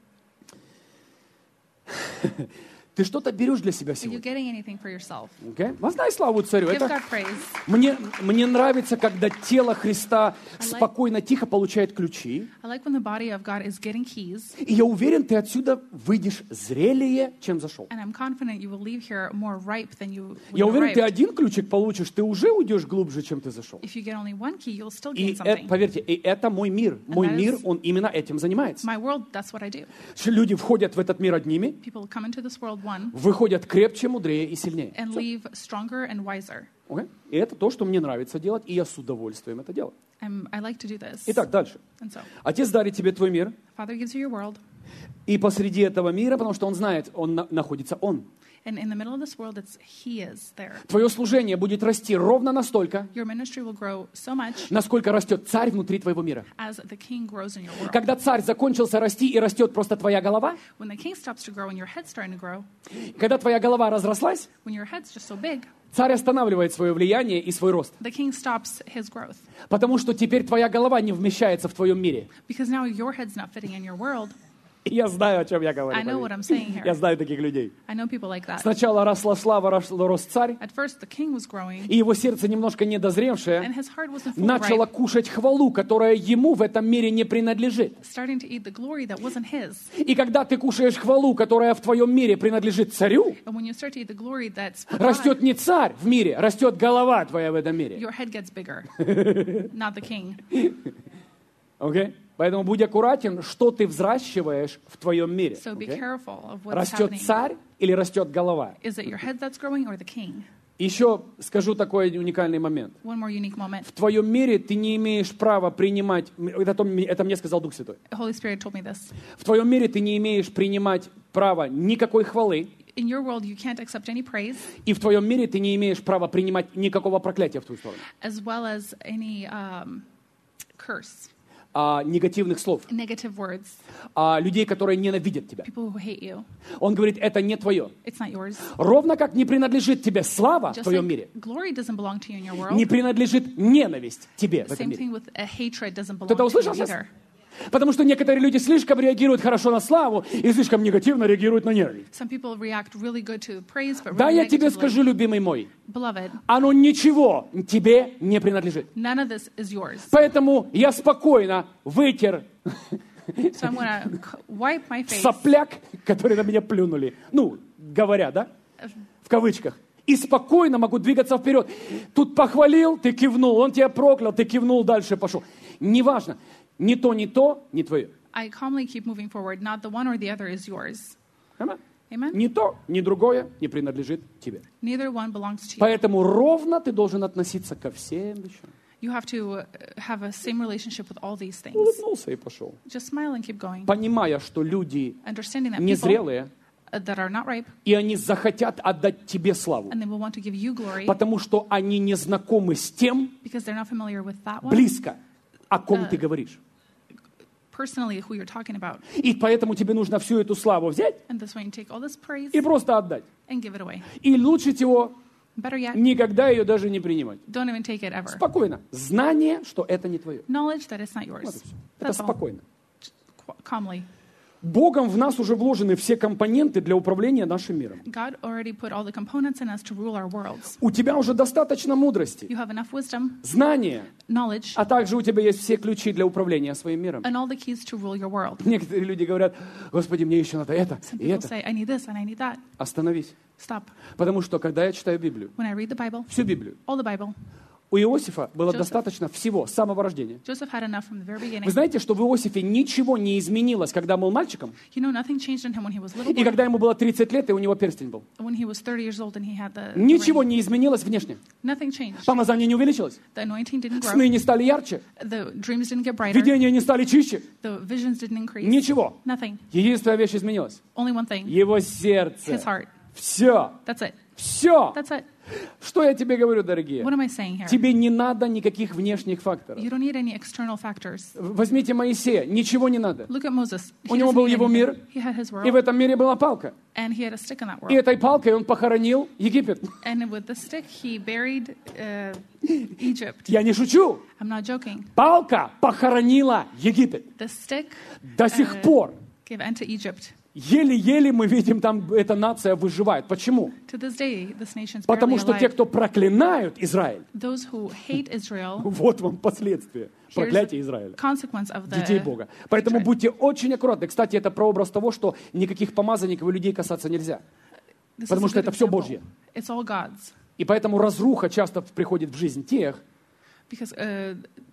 Ты что-то берешь для себя Are you сегодня. getting anything for yourself? Okay? Воздай славу царю. Give Это God praise. мне, мне нравится, когда тело Христа I like- спокойно, тихо получает ключи. I like when the body of God is getting keys, И я уверен, ты отсюда выйдешь зрелее, чем зашел. and I'm confident you will leave here more ripe than you when Я you уверен, ты arrived. один ключик получишь, ты уже уйдешь глубже, чем ты зашел. If you get only one key, you'll still И gain это, something. поверьте, и это мой мир. Мой that мир, is- он именно этим занимается. My world, that's what I do. Что люди входят в этот мир одними, People come into this world one выходят крепче, мудрее и сильнее. and leave stronger and wiser. Окей? И это то, что мне нравится делать, и я с удовольствием это делаю. I'm, I like to do this. Итак, дальше. And so, Отец дарит тебе твой мир, Father gives you your world, и посреди этого мира, потому что Он знает, Он на- находится Он. and in the middle of this world, it's He is there. Твое служение будет расти ровно настолько, Your ministry will grow so much насколько растет царь внутри твоего мира. as the King grows in your world. Когда царь закончился расти и растет просто твоя голова, When the King stops to grow and your head's starting to grow, когда твоя голова разрослась, when your head's just so big, царь останавливает свое влияние и свой рост. the King stops his growth. Потому что теперь твоя голова не вмещается в твоем мире. Because now your head's not fitting in your world. И я знаю, о чем я говорю. I know what поверь. I'm saying here. Я знаю таких людей. I know people like that. Сначала росла слава, рос рос царь, At first, the King was growing, и его сердце немножко недозревшее and his heart wasn't full начало ripe, кушать хвалу, которая ему в этом мире не принадлежит. starting to eat the glory that wasn't his. И когда ты кушаешь хвалу, которая в твоем мире принадлежит царю, And when you start to eat the glory that's for растет God, не царь в мире, растет голова твоя в этом мире. your head gets bigger, not the King. Okay? Поэтому будь аккуратен, что ты взращиваешь в твоем мире. So be Okay? careful of what's Растет happening. царь или растет голова? Is it your head that's growing or the King? Еще скажу такой уникальный момент. One more unique moment. В твоем мире ты не имеешь права принимать, это, то- это мне сказал Дух Святой, The Holy Spirit told me this. в твоем мире ты не имеешь принимать права никакой хвалы, In your world, you can't accept any praise, и в твоем мире ты не имеешь права принимать никакого проклятия в твою сторону, as well as any um, curse, а, негативных слов, negative words, а, людей, которые ненавидят тебя. people who hate you. Он говорит, это не твое. It's not yours. Ровно как не принадлежит тебе слава в Just твоем мире, like glory doesn't belong to you in your world, не принадлежит ненависть тебе в этом same мире. thing with a hatred doesn't belong Кто-то to услышал you сейчас? either. Потому что некоторые люди слишком реагируют хорошо на славу и слишком негативно реагируют на ненависть. Some people react really good to praise, but Да, really я тебе negatively. скажу, любимый мой, Beloved, оно ничего тебе не принадлежит. none of this is yours. Поэтому я спокойно вытер So I'm going to wipe my face, сопляк, которые на меня плюнули. Ну, говоря, да? В кавычках. И спокойно могу двигаться вперед. Тут похвалил, ты кивнул. Он тебя проклял, ты кивнул, дальше пошел. Неважно. Ни то, ни то, не твое. I calmly keep moving forward. Not the one or the other is yours. Amen? Amen? Ни то, ни другое не принадлежит тебе. Neither one belongs to you. Поэтому ровно ты должен относиться ко всем вещам. You have to uh, have a same relationship with all these things. Улыбнулся и пошел. Just smile and keep going. Понимая, что люди Understanding that people незрелые, uh, that are not ripe, и они захотят отдать тебе славу, and they will want to give you glory потому что они не знакомы с тем, because they're not familiar with that one, близко, о ком ты говоришь. personally who you're talking about. И поэтому тебе нужно всю эту славу взять And this way you take all this praise и просто отдать. and give it away. И лучше всего Better yet, никогда ее даже не принимать. don't even take it ever. Спокойно. Знание, что это не твое. Knowledge that it's not Вот и yours. всё. Это That's all. спокойно. Qu- Calmly. Богом в нас уже вложены все компоненты для управления нашим миром. God already put all the components in us to rule our worlds. У тебя уже достаточно мудрости, You have enough wisdom, знания, knowledge, а также у тебя есть все ключи для управления своим миром. and all the keys to rule your world. Некоторые люди говорят: Господи, мне еще надо это Some и people это. say, I need this and I need that. Остановись. Stop. Потому что, когда я читаю Библию, When I read the Bible, всю Библию, all the Bible, у Иосифа было Joseph. достаточно всего с самого рождения. Joseph had enough from the very Вы beginning. знаете, что в Иосифе ничего не изменилось, когда был мальчиком, You know, nothing changed in him when he was little и boy, когда ему было тридцать лет, и у него перстень был. when he was thirty years old and he had the, the Ничего ring. не изменилось внешне. Nothing changed. Помазание не увеличилось. The anointing didn't grow. Сны не стали ярче. The dreams didn't get brighter. Видения не стали чище. The visions didn't increase. Ничего. Nothing. Единственная вещь изменилась. Only one thing. Его His сердце. heart. Все. That's it. Все. That's it. Что я тебе говорю, дорогие? What am I saying here? Тебе не надо никаких внешних факторов. You don't need any external factors. Возьмите Моисея. Ничего не надо. Look at Moses. У He него doesn't был need его anything. мир, He had his и в world, этом мире была палка. and he had a stick in that И world. этой палкой он похоронил Египет. And with the stick, he buried uh, Egypt. Я не шучу. I'm not joking. Палка похоронила Египет. The stick До сих uh, пор. gave end to Egypt. Еле-еле мы видим, там эта нация выживает. Почему? To this day, this nation's barely Потому что те, alive. кто проклинают Израиль, Those who hate Israel, вот вам последствия проклятия Израиля, consequence of детей the Бога. Поэтому hatred. будьте очень аккуратны. Кстати, это прообраз того, что никаких помазанников и людей касаться нельзя. This is Потому a что good это все example. Божье. It's all God's. И поэтому разруха часто приходит в жизнь тех, Because uh,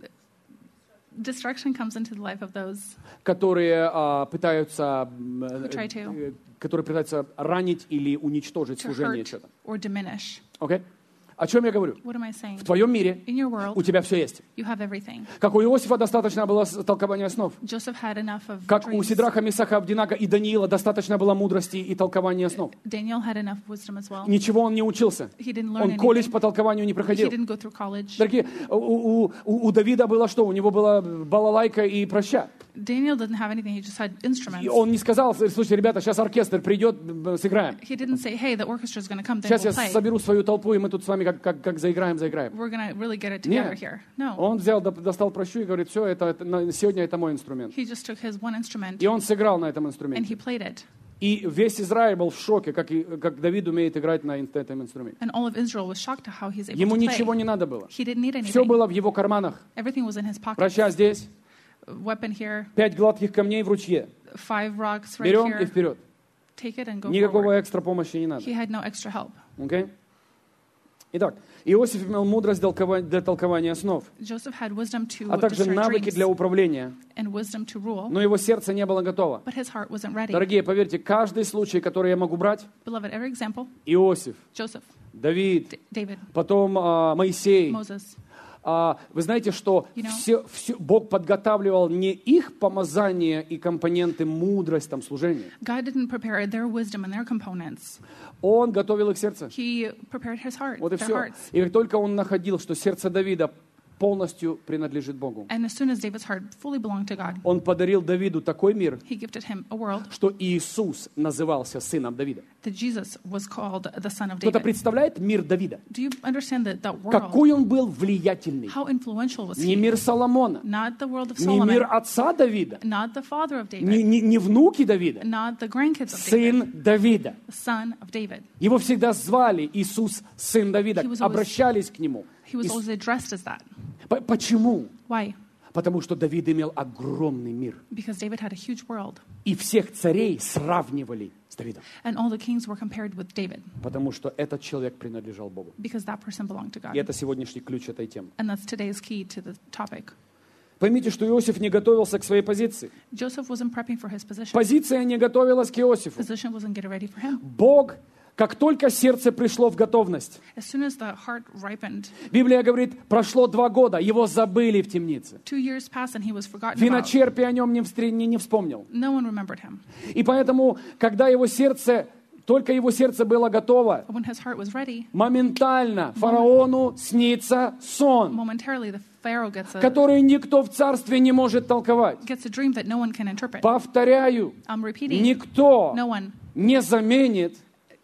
destruction comes into the life of those которые а, пытаются, м, э, try to. э, которые пытаются ранить или уничтожить to служение hurt что-то. or diminish. Окей? О чем я говорю? What am I saying? В твоем мире In your у world, тебя все есть. you have everything. Как у Иосифа достаточно было с- толкования снов. Joseph had enough of Как у dreams. Сидраха, Месаха, Авдинака и Даниила достаточно было мудрости и толкования снов. Daniel had enough wisdom as well. Ничего он не учился. He didn't learn Он колледж anything. по толкованию не He проходил. didn't go through college. Дорогие, у, у- у- у Давида было что? У него была балалайка и проща. Daniel didn't have anything. He just had И instruments. он не сказал: слушайте, ребята, сейчас оркестр придет, м, сыграем. He didn't say, hey, the orchestra's going to come, then Сейчас we'll я play. соберу свою толпу, и мы тут с вами как, как, как заиграем, заиграем. We're going to really get it together Нет. here. No. Он взял, до- достал прощу и говорит: все, это, это- на- сегодня это мой инструмент. He just took his one instrument И он сыграл на этом and инструменте. he played it. И весь Израиль был в шоке, как, и, как Давид умеет играть на ин- этом инструменте. And all of Israel was shocked at how he's able Ему to ничего play. не надо было. He didn't need Все anything. было в его карманах. Everything was in his pocket. Проща здесь, Weapon here, пять гладких камней в ручье. five rocks right Берем и here. вперед. Take it and go Никакого forward. экстра помощи не надо. He had no extra help. Окей? Итак, Иосиф имел мудрость для толкова- для толкования снов, Joseph had wisdom to а также discern навыки dreams для управления, and wisdom to rule, но его сердце не было готово. but his heart wasn't ready. Дорогие, поверьте, каждый случай, который я могу брать, Beloved, every example, Иосиф, Joseph, Давид, D- David, потом а, Моисей, Moses, а, вы знаете, что You know. все, все, Бог подготавливал не их помазание и компоненты мудрость там служения. God didn't prepare their wisdom and their components. Он готовил их сердце. He prepared his heart, Вот и their все. hearts. И как только он находил, что сердце Давида полностью принадлежит Богу, And as soon as David's heart fully belonged to God, он подарил Давиду такой мир, he gifted him a world что Иисус назывался сыном Давида. that Jesus was called the son of Кто-то David. представляет мир Давида? Do you understand that that world, Какой он был влиятельный. how influential was Не he? мир Соломона, Not the world of не мир Solomon, отца Давида, not the father of не, David, не, не внуки Давида, not the grandkids of David, сын Давида. the son of David. Его всегда звали Иисус, сын Давида, He was always- обращались к нему. He was Ис- always addressed as that. П- Почему? Why? Потому что Давид имел огромный мир. Because David had a huge world, И всех царей сравнивали с Давидом. and all the kings were compared with David, Потому что этот человек принадлежал Богу. because that person belonged to И God. это сегодняшний ключ этой темы. And that's today's key to the topic. Поймите, что Иосиф не готовился к своей позиции. Joseph wasn't prepping for his position. Позиция не готовилась к Иосифу. Position wasn't getting ready for him. Бог, как только сердце пришло в готовность, As soon as the heart ripened, Библия говорит, прошло два года, его забыли в темнице. two years passed and he was forgotten about. Виночерпий о нем не, встр- не, не вспомнил. No one remembered him. И поэтому, когда его сердце, только его сердце было готово, But when his heart was ready, моментально фараону снится сон, momentarily the Pharaoh gets a который никто в царстве не может толковать. gets a dream that no one can interpret. Повторяю, I'm repeating. никто No one не заменит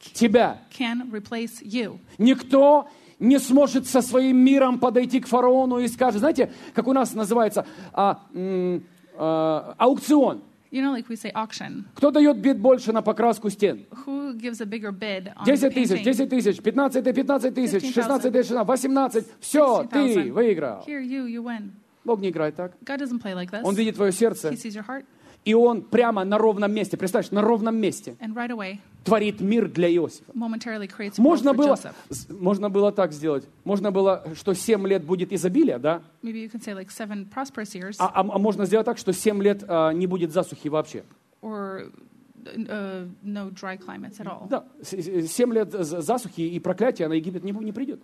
тебя. can replace you. Никто не сможет со своим миром подойти к фараону и скажет, знаете, как у нас называется а, м, а, аукцион. You know, like we say auction. Кто дает бит больше на покраску стен? Who gives a bigger bid on десять тысяч, painting? десять тысяч, пятнадцать, пятнадцать тысяч, шестнадцать, шестнадцать, восемнадцать. Все, ты sixty thousand. выиграл. Here, you, you win. Бог не играет так. God doesn't play like this. Он видит твое сердце, He sees your heart, и Он прямо на ровном месте, представляешь, на ровном месте and right away, творит мир для Иосифа. momentarily creates world Можно for было, Joseph. с- можно было так сделать. Можно было, что семь лет будет изобилие, да? Maybe you can say like seven prosperous years, А, а- а можно сделать так, что семь лет а, не будет засухи вообще. or uh, no dry climates at all. Да, с- с- семь лет з- засухи и проклятия на Египет не, не придет.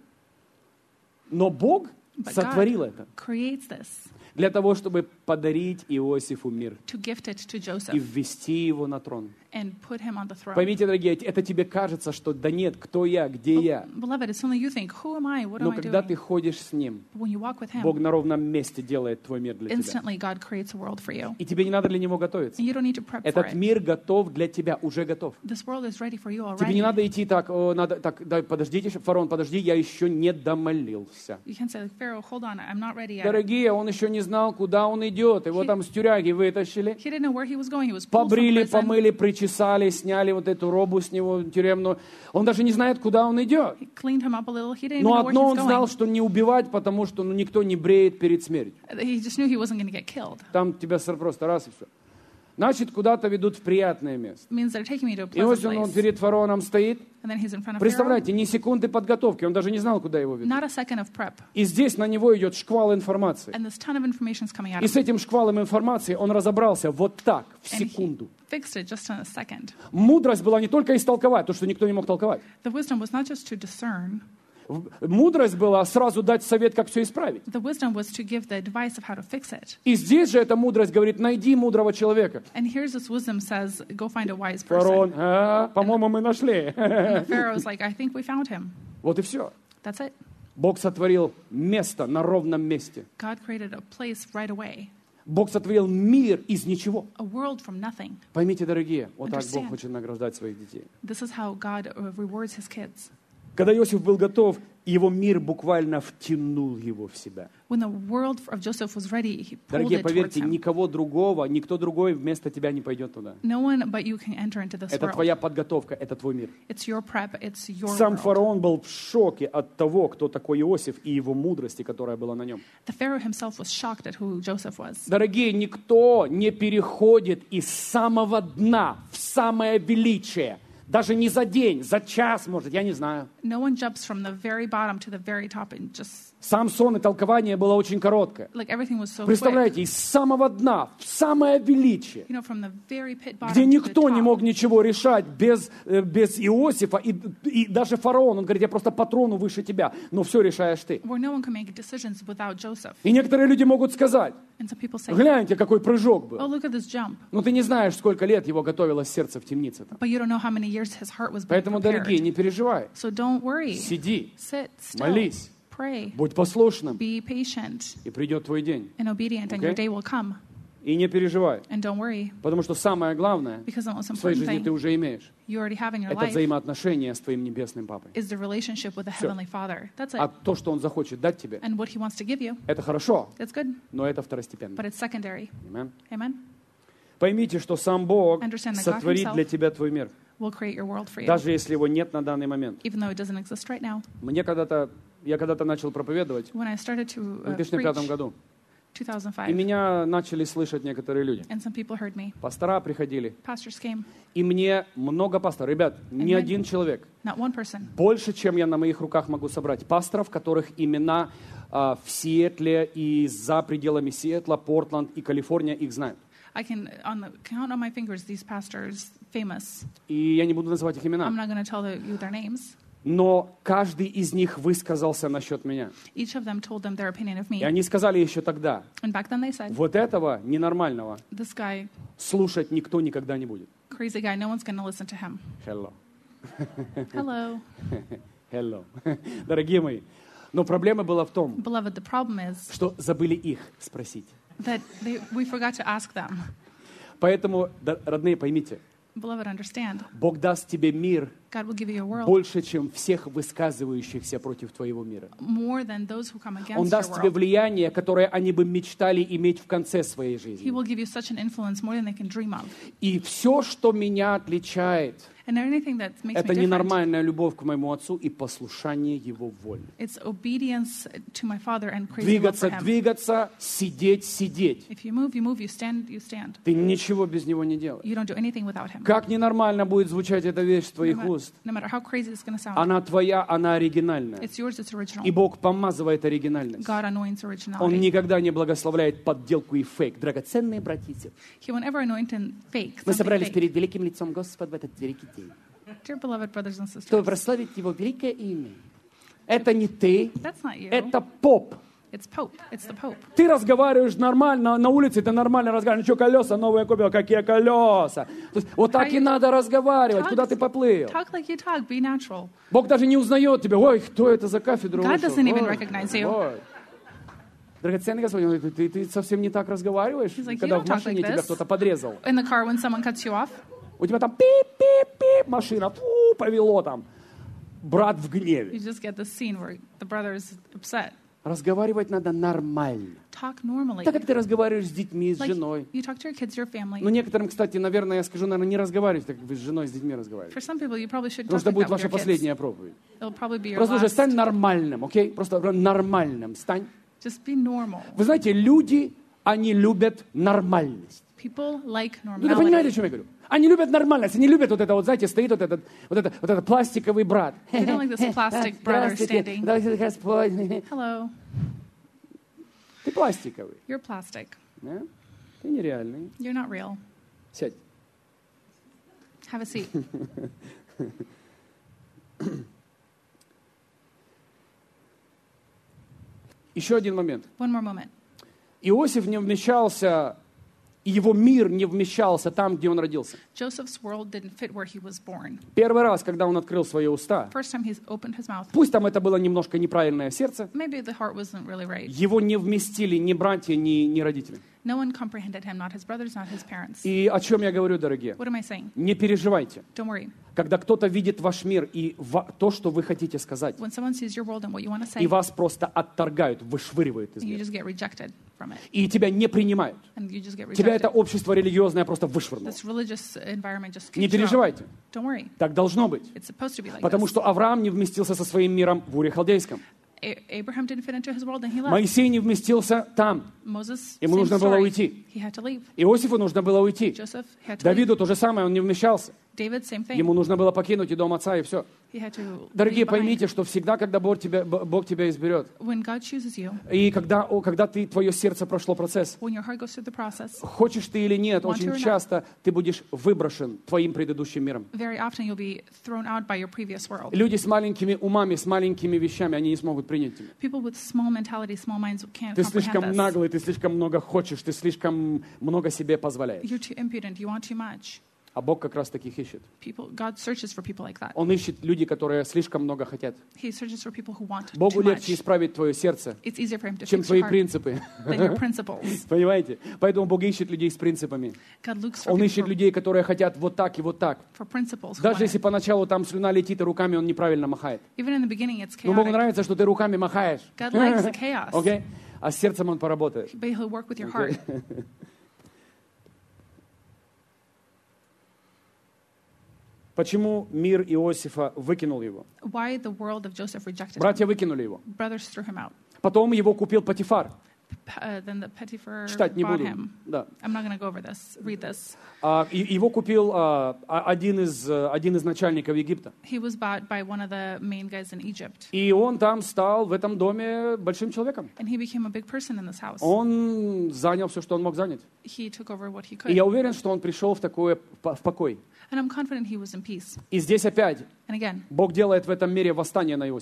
Но Бог But сотворил God это creates this для того, чтобы подарить Иосифу мир to gift it to и Joseph ввести его на трон. and put him on the throne. Поймите, дорогие, это тебе кажется, что да нет, кто я, где я. Beloved, it's only you think, who am I? What Но am I когда doing? ты ходишь с Ним, But when you walk with him, Бог на ровном месте делает твой мир для тебя. instantly God creates a world for you. И тебе не надо для него готовиться. And you don't need to prep for Этот it. мир готов для тебя, уже готов. This world is ready for you Тебе не already. надо идти так, о, надо, так, да, подождите, фараон, подожди, я еще не домолился. You can't say like, Pharaoh, hold on, I'm not ready yet. Дорогие, он еще не знал, куда он идет. Его там с тюряги вытащили. He didn't know where he was going. He was pulled from Побрили, prison. помыли, причесали, сняли вот эту робу с него тюремную. Он даже не знает, куда он идет. He cleaned him up a little. He didn't even Но know where одно he он was знал, going. что не убивать, потому что ну, никто не бреет перед смертью. He just knew he wasn't going to get killed. Там тебя сор- просто раз и все. Значит, куда-то ведут в приятное место. It means they're taking me to a И pleasant вот он, он place. перед фараоном стоит. And then he's in front of Pharaoh. Представляете, ни секунды подготовки. Он даже не знал, куда его ведут. Not a second of prep. И здесь на него идет шквал информации. And this ton of information is coming out И of с этим шквалом информации он разобрался вот так, в And he секунду. fixed it just in a second. Мудрость была не только истолковать, то, что никто не мог толковать. The wisdom was not just to discern. В- Мудрость была сразу дать совет, как все исправить. The wisdom was to give the advice of how to fix it. И здесь же эта мудрость говорит, найди мудрого человека. And here's this wisdom says, go find a wise Фараон, person. «А, по-моему, мы нашли. And Pharaoh's like, I think we found him. Вот и все. That's it. Бог сотворил место на ровном месте. God created a place right away. Бог сотворил мир из ничего. A world from nothing. Поймите, дорогие, вот так Бог Understand. хочет награждать своих детей. This is how God uh, rewards his kids. Когда Иосиф был готов, его мир буквально втянул его в себя. When the world of Joseph was ready, he pulled Дорогие, it towards поверьте, him. никого другого, никто другой вместо тебя не пойдет туда. No one but you can enter into this Это world. твоя подготовка, это твой мир. It's your prep, it's your Сам world. фараон был в шоке от того, кто такой Иосиф и его мудрости, которая была на нем. The Pharaoh himself was shocked at who Joseph was. Дорогие, никто не переходит из самого дна в самое величие. Даже не за день, за час, может, я не знаю. No one jumps from the very bottom to the very top and just, Сам сон и толкование было очень короткое. like everything was so quick. Представляете, из самого дна в самое величие, You know, from the very pit bottom где to the никто не top. мог ничего решать без, э, без Иосифа, и, и даже фараон, он говорит, я просто по трону выше тебя, но все решаешь ты. Where no one can make decisions without Joseph. И некоторые люди могут сказать, And some people say, гляньте, какой прыжок oh, был. look at this jump. Но ты не знаешь, сколько лет его готовилось сердце в темнице. Там. But you don't know how many years his heart was being Поэтому, дорогие, prepared. не переживай, So don't worry. сиди, Sit still. молись, Pray. будь послушным, Be patient и придет твой день. and obedient, and Okay. your day will come. И не переживай, And don't worry, потому что самое главное because the most в своей important жизни ты thing уже имеешь. you already have in your Это life взаимоотношения с твоим небесным папой. is the relationship with the Всё. Heavenly Father. That's А it. то, что он захочет дать тебе, And what He wants to give you, это хорошо, it's good, но это второстепенно. but it's secondary. Amen. Amen? Поймите, что сам Бог Understand that God сотворит himself для тебя твой мир, We'll create your world for you, даже если его нет на данный момент. even though it doesn't exist right now. Мне когда-то, я когда-то начал проповедовать When I started to в uh, две тысячи пятом preach году, two thousand и five, меня начали слышать некоторые люди. and some people heard me. Пастора приходили, Pastors came, и мне много пасторов. Ребят, ни Amen. один человек, not one person, больше, чем я на моих руках могу собрать, пасторов, которых имена а, в Сиэтле и за пределами Сиэтла, Портланд и Калифорния, их знают. I can on the, count on my fingers these pastors famous. И я не буду называть их I'm имена. not going to tell the, you their names. Но каждый из них высказался насчет меня. Each of them told them their opinion of И me. они сказали еще тогда, And back then they said, вот этого ненормального this guy, слушать никто никогда не будет. crazy guy, no one's going to listen to him. Hello. Hello. Hello. Дорогие мои, но проблема была в том, Beloved, the problem is что забыли их спросить. that they, we forgot to ask them. Поэтому, да, родные, поймите, Beloved, understand. Бог даст тебе мир God will give you a world больше, чем всех высказывающихся против твоего мира. more than those who come Он against your даст тебе world. влияние, которое они бы мечтали иметь в конце своей He жизни. will give you such an influence more than they can dream of. И все, что меня отличает, And anything that makes me это different, ненормальная любовь к моему отцу и послушание его воле. it's obedience to my Father and crazy love Двигаться, for Him. двигаться, сидеть, сидеть. If you move, you move. You stand, you stand. Ты ничего без него не делаешь. You don't do anything without Him. Как ненормально будет звучать эта вещь с No твоих matter, уст. no matter how crazy it's going to sound, Она твоя, она оригинальная. it's yours, it's original. И Бог помазывает оригинальность. God anoints Он originality. никогда не благословляет подделку и фейк. Драгоценные братья, He won't ever anoint in fake. мы something собрались fake. перед великим лицом Господа в этот великий день, Dear beloved brothers and чтобы sisters, прославить Его великое имя. Это не ты, that's not you. это поп. It's Pope. It's the Pope. Ты разговариваешь нормально, на улице ты нормально разговариваешь. Ну что, колеса новые купил? Какие колеса? То есть, вот так и надо разговаривать. Куда ты поплыл? Talk like you talk. Be natural. Бог даже не узнает тебя. Ой, кто это за кафедру God вышел? doesn't even Ой, recognize you. ой. Драгоценный Господь, он говорит, ты, ты совсем не так разговариваешь, He's like, you когда don't в talk машине like тебя this. кто-то подрезал. In the car, when someone cuts you off, У тебя там пип-пип-пип, машина, фу, повело там. Брат в you гневе. just get this scene where the brother is upset. Разговаривать надо нормально. Talk normally. Так как ты разговариваешь с детьми, с Like женой. you talk to your kids, your family. Ну, некоторым, кстати, наверное, я скажу, наверное, не разговаривать, так как вы с женой, с детьми разговариваете. For some people, you probably shouldn't Потому talk что like будет that with ваша your kids. последняя проповедь. It'll probably be your Просто уже last. стань нормальным, окей? Просто нормальным стань. Just be normal. Вы знаете, люди, они любят нормальность. People like Вы понимаете, о normality. чем я говорю? Они любят нормальность, они любят вот это, вот знаете, стоит вот этот, вот этот, вот этот пластиковый брат. They don't like this plastic brother Здравствуйте, standing. здравствуйте, Господь. Hello, Ты пластиковый, you're plastic. да? Ты нереальный. You're not real. Сядь. Have a seat. Еще один момент. One more moment. Иосиф не вмещался, и его мир не вмещался там, где он родился. Joseph's world didn't fit where he was born. Первый раз, когда он открыл свои уста, First time he's opened his mouth, пусть там это было немножко неправильное сердце, maybe the heart wasn't really right. его не вместили ни братья, ни, ни родители. No one comprehended him, not his brothers, not his parents. И о чем я говорю, дорогие? What am I saying? Не переживайте. Don't worry. Когда кто-то видит ваш мир и ва- то, что вы хотите сказать, When someone sees your world and what you want to say, и вас просто отторгают, вышвыривают из you мира, just get rejected from it. и тебя не принимают, And you just get тебя это rejected. общество религиозное просто вышвырнуло. This religious environment just Не keeps you out. переживайте, Don't worry. так должно быть. It's supposed to be like Потому this. что Авраам не вместился со своим миром в Уре Халдейском. A- Abraham didn't fit into his world and he left. Моисей не вместился там. Moses, Ему same нужно было story. уйти. He had to leave. Иосифу нужно было уйти. Joseph had to leave. Давиду то же самое, он не вмещался. David, same thing. Ему нужно было покинуть и дом отца, и все. He had to Дорогие, leave behind. поймите, что всегда, когда Бог тебя, Б- Бог тебя изберет, When God chooses you, и когда, о, когда ты, твое сердце прошло процесс, when your heart goes through the process, хочешь ты или нет, Want очень to or not. часто ты будешь выброшен твоим предыдущим миром. very often you'll be thrown out by your previous world. Люди с маленькими умами, с маленькими вещами, они не смогут принять тебя. People with small mentality, small minds can't Ты comprehend слишком this. наглый, ты слишком много хочешь, ты слишком много себе позволяешь. You're too impudent. You want too much. А Бог как раз таких ищет. People, God searches for people like that. Он ищет людей, которые слишком много хотят. He searches for people who want Богу too легче much. исправить твое сердце, It's easier for him to чем fix твои your heart принципы. than your principles. Понимаете? Поэтому Бог ищет людей с принципами. God looks for Он people ищет for, людей, которые хотят вот так и вот так. for principles. who Даже want если it. поначалу там слюна летит, и руками он неправильно махает. Even in the beginning, it's Но Богу chaotic, нравится, что ты руками махаешь. God likes the chaos. Окей? А с сердцем он поработает. but He'll work with your Окей? heart. Почему мир Иосифа выкинул его? Why the world of Joseph rejected him? Братья выкинули его. Brothers threw him out. Потом его купил Потифар. P- uh, then the Potiphar Читать не bought буду. him. Да. I'm not going to go over this. Read this. А, и- его купил а, а- один из, э, один из начальников Египта. He was bought by one of the main guys in Egypt. И он там стал в этом доме большим человеком. And he became a big person in this house. Он занял все, что он мог занять. He took over what he И could. я уверен, что он пришел в, такое, в покой. And I'm confident he was in peace. И здесь опять And again, Бог делает в этом мире восстание на Иосифа.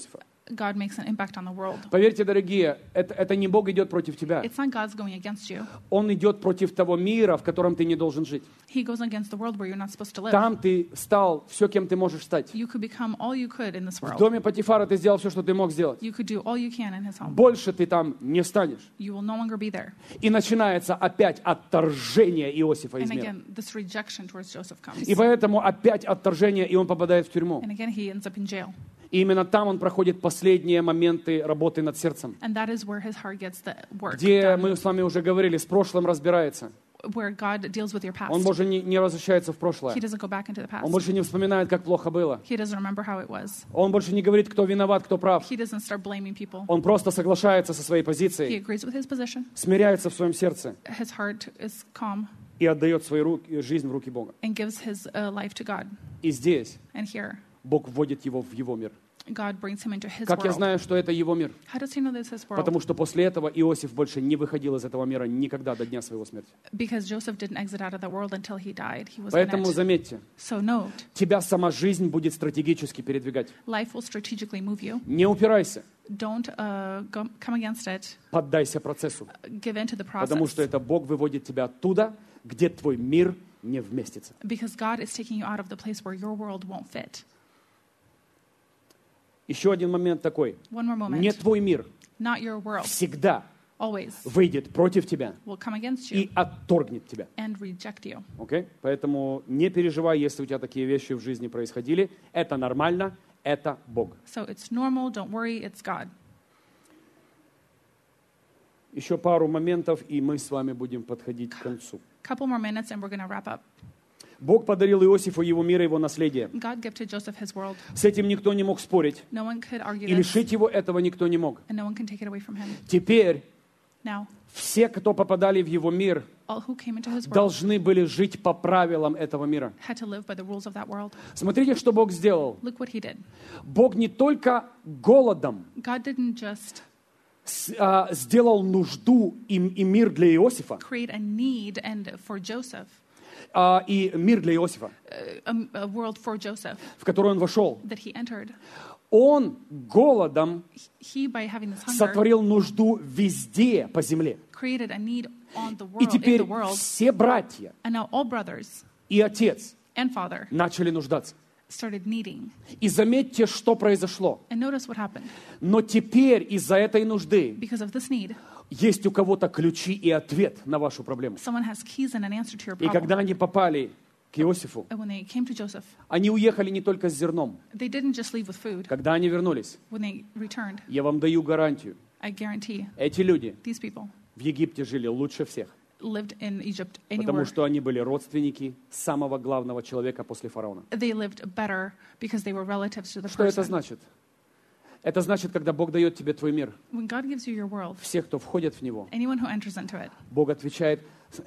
God makes an impact on the world. Поверьте, дорогие, это, это не Бог идет против тебя. It's not God's going against you. Он идет против того мира, в котором ты не должен жить. He goes against the world where you're not supposed to live. Там ты стал все, кем ты можешь стать. You could become all you could in this В world. доме Потифара ты сделал все, что ты мог сделать. You could do all you can in his home. Больше ты там не станешь. You will no longer be there. И начинается опять отторжение Иосифа из And мира. again, this rejection towards Joseph comes. И поэтому опять отторжение, и он попадает в тюрьму. And again, he ends up in jail. И именно там он проходит последние моменты работы над сердцем, And that is where his heart gets the work где done, мы с вами уже говорили, с прошлым разбирается. where God deals with your past. Он больше не, не возвращается в прошлое. He doesn't go back into the past. Он больше не вспоминает, как плохо было. He doesn't remember how it was. Он больше не говорит, кто виноват, кто прав. He doesn't start blaming people. Он просто соглашается со своей He позицией, agrees with his position. смиряется в своем сердце His heart is calm и отдает свою руки, жизнь в руки Бога. and gives his uh, life to God. И здесь And here, Бог вводит его в его мир. God brings him into his Как я world. знаю, что это его мир? How does he know this is his world? Потому что после этого Иосиф больше не выходил из этого мира никогда до дня своего смерти. Because Joseph didn't exit out of the world until he died. He was in Поэтому it. заметьте, So note, тебя сама жизнь будет стратегически передвигать. life will strategically move you. Не упирайся, Don't uh, go, come against it. поддайся процессу, Give into the потому что process. это Бог выводит тебя оттуда, где твой мир не вместится. Because God is taking you out of the place where your world won't fit. Еще один момент такой. One more moment. Не твой мир Not your world. всегда Always выйдет против тебя will come against you и отторгнет тебя. and reject you. Окей? Поэтому не переживай, если у тебя такие вещи в жизни происходили. Это нормально, это Бог. So it's normal. Don't worry. It's God. Еще пару моментов, и мы с вами будем подходить к концу. Couple more minutes and we're going to wrap up. Бог подарил Иосифу его мир и его наследие. God gifted Joseph his world. С этим никто не мог спорить, No one could argue и this, лишить его этого никто не мог. and no one can take it away from him. Теперь Now, все, кто попадали в его мир, all who came into his world должны были жить по правилам этого мира. had to live by the rules of that world. Смотрите, что Бог сделал. Look what he did. Бог не только голодом God didn't just с- а, сделал нужду и, и мир для Иосифа, create a need and for Joseph, а, и мир для Иосифа, uh, a, a world for Joseph в который он вошел. that he entered. Он голодом He, by having this hunger, сотворил нужду везде по земле. created a need on the И world, in теперь the world, все братья and now all brothers и отец and father начали нуждаться. started needing. И заметьте, что произошло. And notice what happened. Но теперь из-за этой нужды Because of this need, есть у кого-то ключи и ответ на вашу проблему. someone has keys and an answer to your И problem. когда они попали к Иосифу, And when they came to Joseph, они уехали не только с зерном. they didn't just leave with food. Когда они вернулись, When they returned, я вам даю гарантию, I guarantee эти люди these people в Египте жили лучше всех, lived in Egypt потому anywhere. что они были родственники самого главного человека после фараона. They lived better because they were relatives to the Что это person. значит? Это значит, когда Бог дает тебе твой мир, When God gives you your world, все, кто входит в него, anyone who enters into it, Бог отвечает...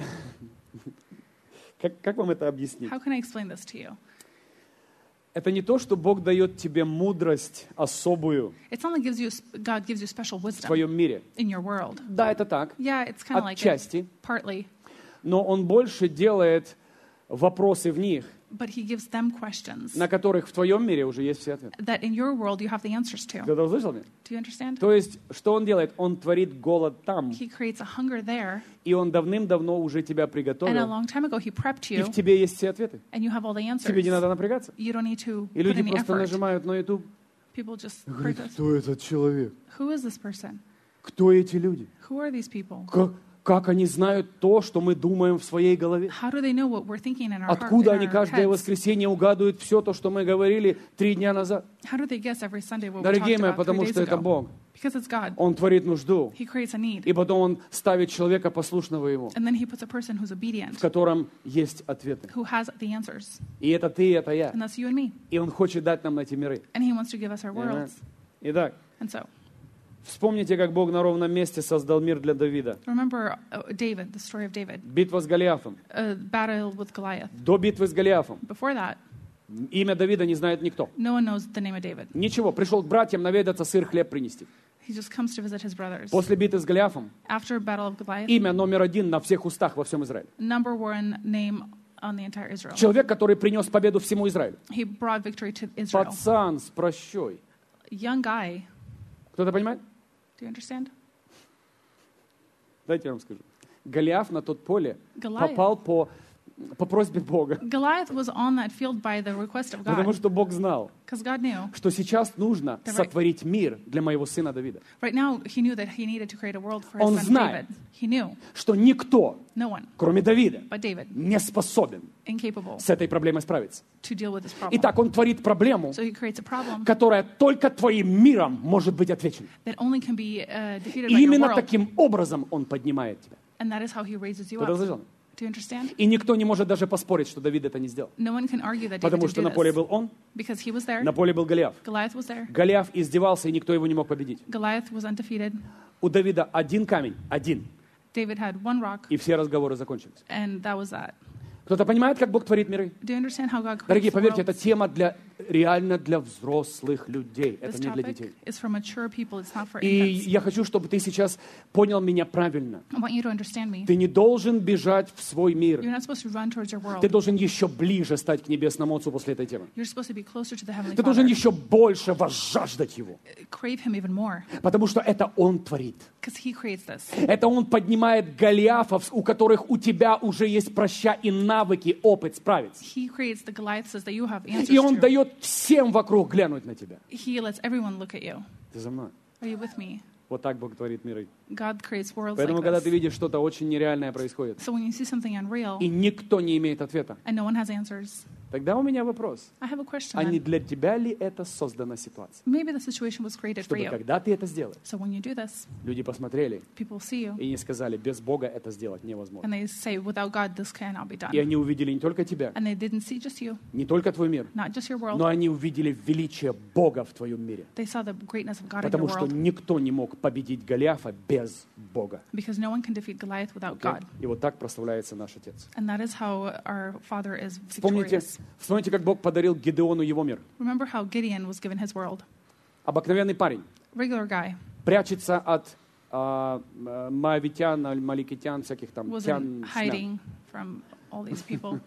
Как, как вам это объяснить? how can I explain this to you? Это не то, что Бог дает тебе мудрость особую It's not like gives you, God gives you special в wisdom твоем мире. in your world. Да, это так, Yeah, it's kind of like it, отчасти, partly, но Он больше делает вопросы в них, but He gives them questions на которых в твоем мире уже есть все ответы. that in your world you have the answers to. Кто-то услышал меня? Do you understand? То есть, что Он делает? Он творит голод там, He creates a hunger there, и Он давным-давно уже тебя and a приготовил, long time ago He prepped и you, в тебе есть все ответы. and you have all the Тебе не answers. надо напрягаться. You don't need to И put люди any просто effort. нажимают на YouTube. People just Говорят, click us. кто этот человек? Who is this person? Кто эти люди? Who are these people? Как, как они знают то, что мы думаем в своей голове? How do they know what we're thinking in our heart, Откуда in они our каждое heads? воскресенье угадывают все то, что мы говорили три дня назад? How do they guess every Sunday what we Дорогие talked мои, about three потому days что это ago? Бог. Because it's God. Он творит нужду, He creates a need, и потом Он ставит человека послушного Ему, and then He puts a person who's в obedient, котором есть ответы. who has the answers, И это ты, и это я. and that's you and me. И Он хочет дать нам эти миры. And He wants to give us our Amen. worlds. Итак, And so, вспомните, как Бог на ровном месте создал мир для Давида. remember uh, David, the story of David, Битва с Голиафом. a battle with Goliath. До битвы с Голиафом Before that, имя Давида не знает никто. no one knows the name of David. Ничего, пришел к братьям наведаться, сыр, хлеб принести. He just comes to visit his brothers. После битвы с Голиафом After a battle of Goliath, имя номер один на всех устах во всем Израиле. number one name on the entire Israel. Человек, который принес победу всему Израилю. He brought victory to Israel. Пацан с прощой. Young guy, Кто-то понимает? Do you understand? Дайте я вам скажу. Голиаф на тот поле Goliath. попал по, по просьбе Бога. Goliath was on that field by the request of Потому God, что Бог знал, because God knew. что сейчас нужно Давай. сотворить мир для моего сына Давида. Right now, he knew that he needed to create a world for his Он son знает. David. He knew Что никто, no one кроме Давида, but David, не способен incapable с этой проблемой справиться. to deal with this problem. Итак, он творит проблему, So he creates a problem которая только твоим миром может быть отвечена. that only can be uh, defeated И by your именно world, таким образом он поднимает тебя. and that is how he raises you Кто-то up. слышал? Do you understand? И никто не может даже поспорить, что Давид это не сделал. No one can argue that David Потому did что do на поле this, был он, because he was there, на поле был Голиаф. Goliath was there, Голиаф издевался, и никто его не мог победить. Goliath was undefeated, У Давида один камень, один, David had one rock, и все разговоры закончились. and that was that. Кто-то понимает, как Бог творит миры? Do you understand how God creates Дорогие, the поверьте, world? это тема для, реально для взрослых людей. This Это не для topic детей. is for mature people, it's not for И infants. я хочу, чтобы ты сейчас понял меня правильно. I want you to understand me. Ты не должен бежать в свой мир. You're not supposed to run towards your world. Ты должен еще ближе стать к Небесному Отцу после этой темы. You're supposed to be closer to the Heavenly Ты должен Father. еще больше возжаждать Его. Crave Him even more, Потому что это Он творит. because He creates this. Это Он поднимает Голиафов, у которых у тебя уже есть проща и навыки, опыт справиться. He creates the Goliaths that you have answers И Он to. дает всем вокруг глянуть на тебя. He lets everyone look at you. Ты за мной. Are you with me? Вот так Бог творит миры. God creates worlds Поэтому, like когда ты this. видишь что-то очень нереальное происходит, So when you see something unreal и никто не имеет ответа, and no one has answers, тогда у меня вопрос. I have a question А не then. для тебя ли это создана ситуация? Maybe the situation was created for Чтобы you. когда ты это сделаешь, So when you do this, люди посмотрели people see you и не сказали, без Бога это сделать невозможно. and they say, without God, this cannot be И done. они увидели не только тебя, And they didn't see just you, не только твой мир, not just your world. но они увидели величие Бога в твоем мире. They saw the greatness of God in your Потому что world, никто не мог победить Голиафа без Бога. because no one can defeat Goliath without Окей? God. И вот так прославляется наш Отец. And that is how our Father is Вспомните, victorious. вспомните, как Бог подарил Гидеону его мир. Remember how Gideon was given his world. Обыкновенный парень. Regular guy Прячется от а, м, моавитян, маликитян, всяких там was тян, in слян. hiding from all these people.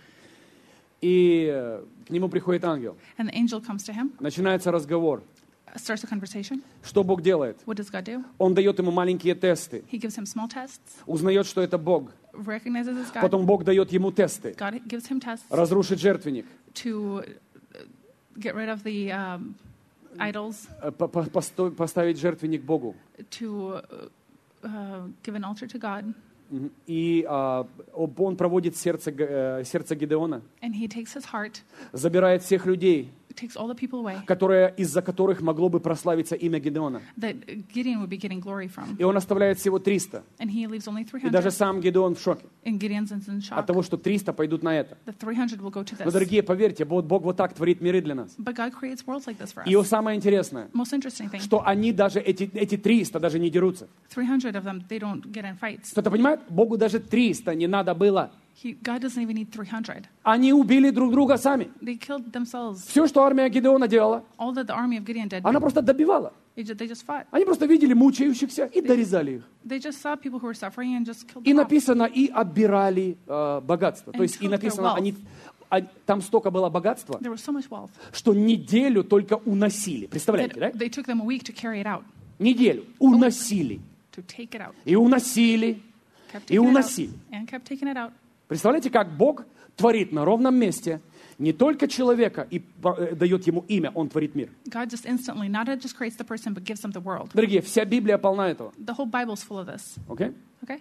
И э, к нему приходит ангел. And the angel comes to him, Начинается разговор. starts a conversation. Что Бог делает? What does God do? Он дает ему маленькие тесты. He gives him small tests, Узнает, что это Бог. recognizes it's God. Потом Бог дает ему тесты. God gives him tests Разрушить жертвенник. to uh, get rid of the um, idols, э, по- по- посто- Поставить жертвенник Богу. to uh, uh, give an altar to God. Мгм. И а, об- он проводит сердце, Г- э, сердце Гидеона, And he takes his heart, забирает всех людей, takes all the people away которые, из-за которых могло бы прославиться имя Гидеона. that Gideon would be getting glory from. И он оставляет всего триста. And he leaves only И даже three hundred. сам Гидеон в шоке And Gideon's in от shock. того, что триста пойдут на это. The three hundred will go to Но, this. дорогие, поверьте, вот Бог вот так творит миры для нас. But God creates worlds like this for И us. самое интересное, Most interesting thing, что они даже, эти, эти триста даже не дерутся. three hundred of them, they don't get in fights. Кто-то понимает? Богу даже триста не надо было. He, God doesn't even need three hundred. Они убили друг друга сами. They killed themselves. Все, что армия Гидеона делала, All that the army of Gideon did, она просто добивала. they just, they just fought. Они просто видели мучающихся и дорезали их. They just saw people who were suffering and just killed И them off. написано, и обирали э, богатство. То And есть и took their написано, wealth. они, а- там столько было богатства, There was so much wealth что неделю только уносили. Представляете, да? that they took them a week to carry it out, Неделю уносили. to take it out. И уносили. Kept И taking it out уносили. and kept taking it out. Представляете, как Бог творит на ровном месте не только человека и э, дает ему имя, Он творит мир. God just instantly, not just creates the person, but gives them the world. Дорогие, вся Библия полна этого. The whole Bible's full of this. Окей? Okay?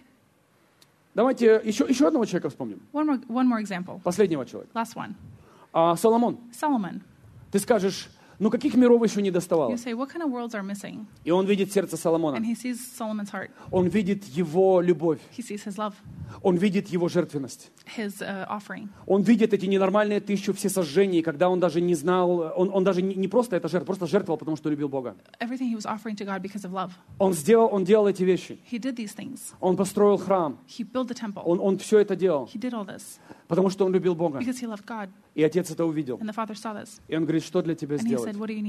Давайте еще, еще одного человека вспомним. One more, one more example. Последнего человека. Last one. А, Соломон. Solomon. Ты скажешь, ну каких миров еще не доставало? You say, what kind of worlds are missing? И он видит сердце Соломона. And he sees Solomon's heart. Он видит его любовь. He sees his love, Он видит его жертвенность. his uh, offering. Он видит эти ненормальные тысячу всесожжений, когда он даже не знал, он, он даже не, не просто это жертва, просто жертвовал, потому что любил Бога. Everything he was offering to God because of love. Он сделал, он делал эти вещи. He did these things. Он построил храм. He built the temple. Он, он все это делал, He did all this потому что он любил Бога. because he loved God. И отец это увидел. And the Father saw this. И он говорит, что для тебя And he сделать? said, what do you need?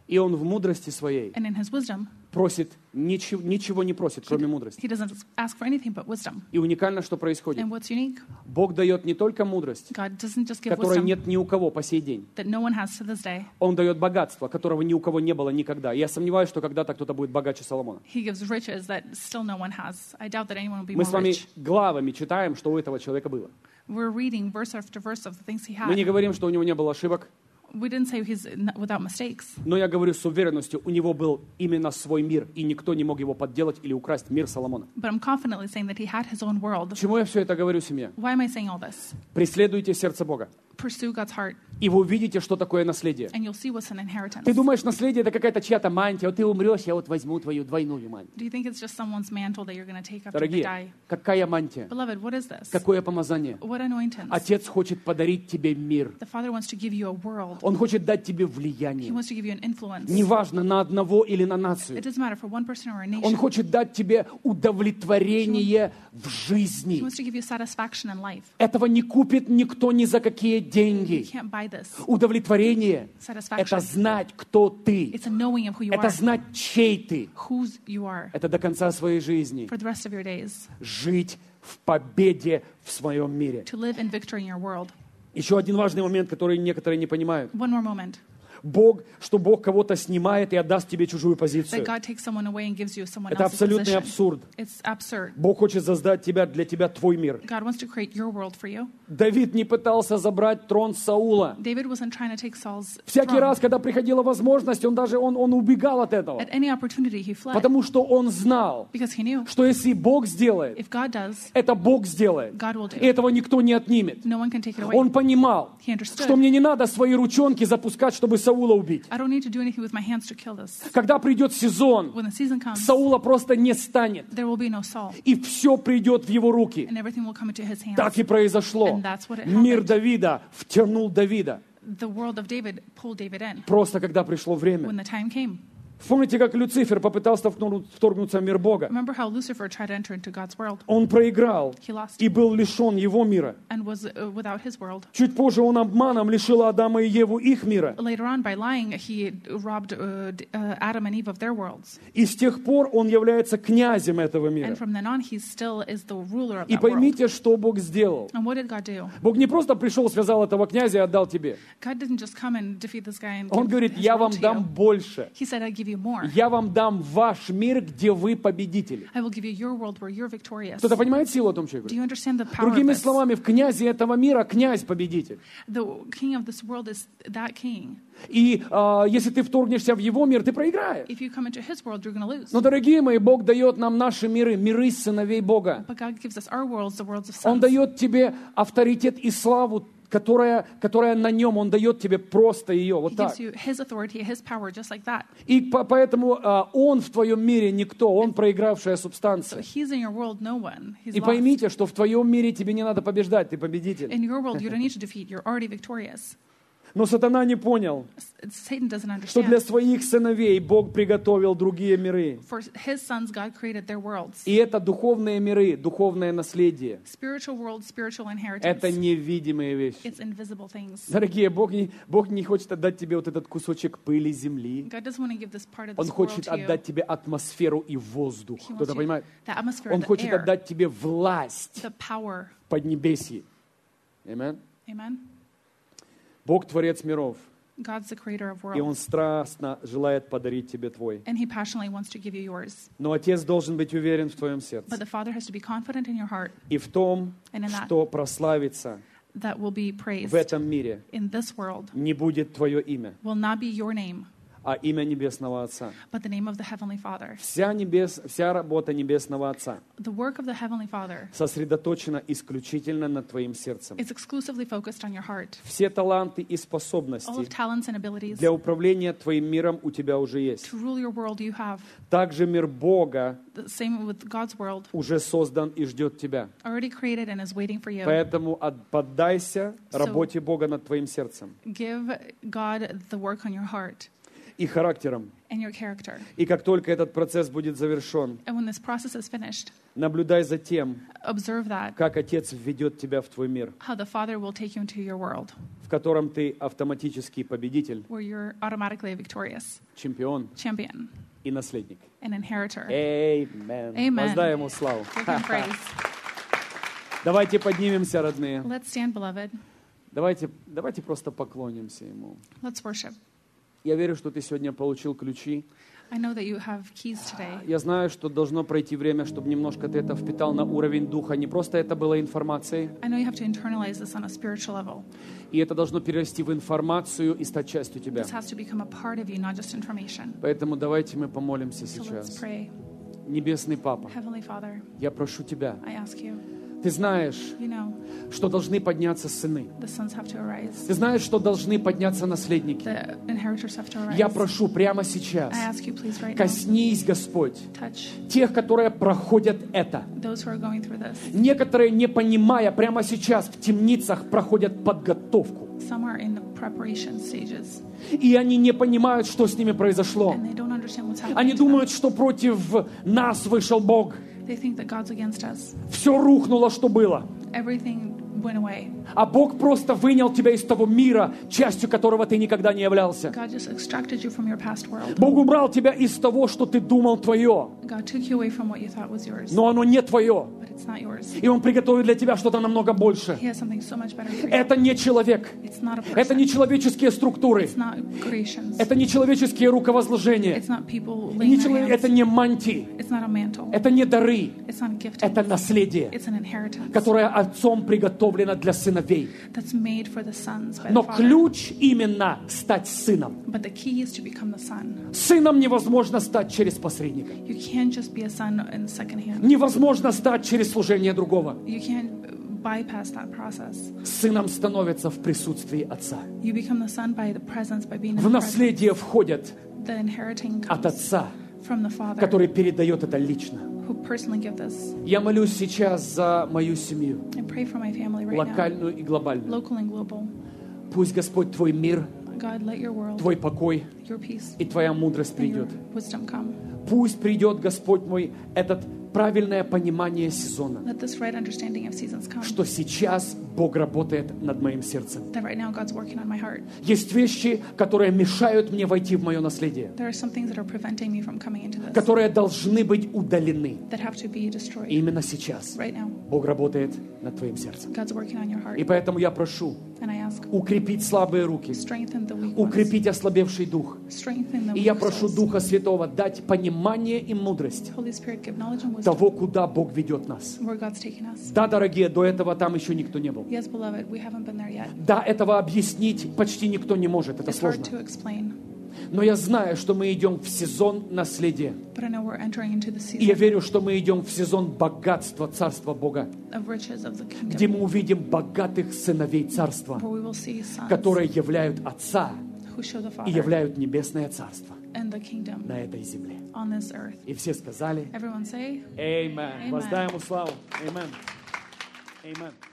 И он в мудрости своей And in his wisdom, просит, ничего, ничего не просит, кроме мудрости. he doesn't ask for anything but wisdom. И уникально, что происходит. And what's unique? Бог дает не только мудрость, God doesn't just give которой wisdom нет ни у кого по сей день. that no one has to this day. Он дает богатство, которого ни у кого не было никогда. И я сомневаюсь, что когда-то кто-то будет богаче Соломона. He gives riches that still no one has. I doubt that anyone will be Мы more с вами rich. главами читаем, что у этого человека было. We're reading verse after verse of the things he Мы не had. говорим, что у него не было ошибок, We didn't say he's not without mistakes, но я говорю с уверенностью, у него был именно свой мир, и никто не мог его подделать или украсть мир Соломона. but I'm confidently saying that he had his own world. Почему я все это говорю, семья? Why am I saying all this? Преследуйте сердце Бога, Pursue God's heart, и вы увидите, что такое наследие. and you'll see what's an inheritance. Ты думаешь, наследие — это какая-то чья-то мантия, вот ты умрешь, я вот возьму твою двойную мантию. Do you think it's just someone's mantle that you're going to take after they Дорогие, die? какая мантия? Beloved, what is this? Какое помазание? What anointings? Отец хочет подарить тебе мир. The Father wants to give you a world. Он хочет дать тебе He влияние. wants to give you an influence. Неважно, на одного или на нацию. It doesn't matter for one person or a Он nation. хочет дать тебе удовлетворение в He жизни. wants to give you satisfaction in life. Этого не купит никто ни за какие You деньги. can't buy this. Удовлетворение — это Satisfaction. знать, кто ты. It's a knowing of who you Это are, знать, чей ты. whose you are, Это до конца своей жизни. for the rest of your days. Жить в победе в своем мире. To live in victory in your world. Еще один важный момент, который некоторые не понимают. One more moment. Бог, что Бог кого-то снимает и отдаст тебе чужую That позицию. God takes someone away and gives you someone Это else's абсолютный position. абсурд. It's absurd. Бог хочет создать тебя, для тебя твой мир. God wants to create your world for you. Давид не пытался забрать трон Саула. David wasn't trying to take Saul's Всякий throne. раз, когда приходила возможность, он даже он, он убегал от этого. At any opportunity, he fled Потому что он знал, because he knew что если Бог сделает, if God does, это Бог сделает. God will do. И этого никто не отнимет. No one can take it away. Он понимал, He understood. что мне не надо свои ручонки запускать, чтобы Саула убить. I don't need to do anything with my hands to kill this. Когда придет сезон, When the season comes, Саула просто не станет. there will be no Saul, И все придет в его руки. and everything will come into his hands. Так и произошло. And that's what it Мир happened. Давида втянул Давида. The world of David pulled David in Просто когда пришло время. when the time came. Помните, как Люцифер попытался вторгну- вторгнуться в мир Бога? Remember how Lucifer tried to enter into God's world? Он проиграл He lost и был лишен его мира. and was uh, without his world. Чуть позже он обманом лишил Адама и Еву их мира. Later on, by lying, he robbed uh, d- uh, Adam and Eve of their worlds. И с тех пор он является князем этого мира. And from then on, he still is the ruler of И that world. поймите, что Бог сделал. And what did God do? Бог не просто пришел, связал этого князя и отдал тебе. God didn't just come and defeat this guy and Он give говорит, his я world вам to дам you. больше. He said, I give you more. Я вам дам ваш мир, где вы победители. I will give you your world where you're victorious. Кто-то понимает силу о том, что я Do говорю? you understand the power of Другими this? словами, в князе этого мира князь-победитель. The king of this world is that king. И а, если ты вторгнешься в его мир, ты проиграешь. If you come into his world, you're going to lose. Но, дорогие мои, Бог дает нам наши миры, миры сыновей Бога. But God gives us our worlds, the worlds of Он sons. дает тебе авторитет и славу, которая, которая на нем. Он дает тебе просто ее, вот He так. gives you his authority, his power, just like that. И по- поэтому а, он в твоем мире никто, он проигравшая So субстанция. he's in your world, no one. He's И lost. поймите, что в твоем мире тебе не надо побеждать, ты победитель. In your world, you don't need to defeat. You're already victorious. Но сатана не понял, S- Satan doesn't что для understand. своих сыновей Бог приготовил другие миры. For his sons, God created their worlds. И это духовные миры, духовное наследие. Spiritual world, spiritual Это inheritance. невидимые вещи. It's invisible things. Дорогие, Бог не, Бог не хочет отдать тебе вот этот кусочек пыли земли. God doesn't want to give this part of Он this world хочет to you. отдать тебе атмосферу и воздух. He wants Кто-то you, понимает? the atmosphere, Он the хочет air, отдать тебе власть the power. поднебесья. Amen. Amen. Бог творец миров, God's the creator of и Он worlds. страстно желает подарить тебе твой. And he passionately wants to give you yours. Но Отец должен быть уверен в твоем But сердце the Father has to be confident in your heart и в том, And in that- что прославится that will be в praised этом мире in this world не будет твое имя, will not be your name, а имя Небесного Отца. but the name of the Heavenly Father. Вся, небес, вся работа Небесного Отца The work of the Heavenly Father сосредоточена исключительно над твоим сердцем. is exclusively focused on your heart. Все таланты и All способности of talents and abilities для управления твоим миром у тебя уже есть. to rule your world you have. Также мир Бога The same with God's world, уже создан и ждет тебя. already created and is waiting for you. Поэтому от- поддайся So- работе Бога над твоим сердцем. Give God the work on your heart. и характером. and your character. И как только этот процесс будет завершен, And when this process is finished, наблюдай за тем, observe that, как Отец введет тебя в твой мир, how the Father will take you into your world, в котором ты автоматический победитель, where you're automatically a victorious чемпион champion, и наследник. an inheritor. Amen. Amen. Воздай Ему славу. Give him praise. Давайте поднимемся, родные. Let's stand, beloved. Давайте, давайте просто поклонимся Ему. Let's worship. Я верю, что ты сегодня получил ключи. I know that you have keys today. Я знаю, что должно пройти время, чтобы немножко ты это впитал на уровень духа. Не просто это было информацией. I know you have to internalize this on a spiritual level. И это должно перерасти в информацию и стать частью тебя. This has to become a part of you, not just information. Поэтому давайте мы помолимся So let's сейчас. pray. Небесный Папа, Heavenly Father, я прошу Тебя. I ask you, Ты знаешь, you know, что должны подняться сыны. the sons have to arise. Ты знаешь, что должны подняться наследники. The inheritors have to arise. Я прошу прямо сейчас, I ask you, please, right now, коснись, Господь, touch тех, которые проходят это. those who are going through this. Некоторые, не понимая, прямо сейчас в темницах проходят подготовку. Some are in the preparation stages, И они не понимают, что с ними произошло. and they don't understand what's happening. Они to them. думают, что против нас вышел Бог. They think that God's against us. Все рухнуло, что было. Everything went away. А Бог просто вынял тебя из того мира, частью которого ты никогда не являлся. God just extracted you from your past world. Бог убрал тебя из того, что ты думал твое, God took you away from what you thought was yours, но оно не твое. but it's not yours. И Он приготовил для тебя что-то намного больше. He has something so much better for you. Это не человек, It's not a person. это не человеческие структуры, It's not creations. это не человеческие руковозложения, It's not people не laying their чело- это hands. не мантии, It's not a mantle. это не дары, It's not a gift. это наследие, It's an inheritance которое Отцом приготовлено для сыновей. that's made for the sons by the Но Father. ключ именно стать сыном. But the key is to become the son. Сыном невозможно стать через посредника. You can't just be a son in the second hand. Невозможно стать через служение другого. You can't bypass that process. Сыном становится в присутствии Отца. You become the son by the presence, by being in В the presence. наследие входят The inheriting от comes Отца, from the Father, который передает это лично. who personally give this. Я молюсь сейчас за мою семью, I pray for my family right now, локальную и глобальную. local and global. Пусть, Господь, Твой мир, God, let your world, Твой покой your peace, и Твоя мудрость and your придет. wisdom come. Пусть придет, Господь мой, этот правильное понимание сезона, Let this right understanding of seasons come. что сейчас Бог работает над моим сердцем. That right now God's working on my heart. Есть вещи, которые мешают мне войти в мое наследие, There are some things that are preventing me from coming into this, которые должны быть удалены. that have to be И destroyed именно сейчас right now. Бог работает над твоим сердцем. God's working on your heart. И поэтому я прошу And I ask, укрепить слабые руки, strengthen the weak ones. укрепить ослабевший дух. Strengthen the И я weak прошу souls. Духа Святого дать понимание и мудрость Holy Spirit, give knowledge and wisdom того, куда Бог ведет нас. where God's taking us. Да, дорогие, до этого там еще никто не был. Yes, beloved, we haven't been there yet. Да, этого объяснить почти никто не может, это It's hard сложно. to explain, Но я знаю, что мы идем в сезон наследия. but I know we're entering into the И я season верю, что мы идем в сезон богатства Царства Бога, of riches of the где kingdom, мы увидим богатых сыновей Царства, where we will see sons которые являют Отца who show the и Father являют Небесное Царство and the kingdom на этой земле. on this earth. И все сказали Everyone say, Amen. Amen. Воздай Ему славу. Amen. Amen.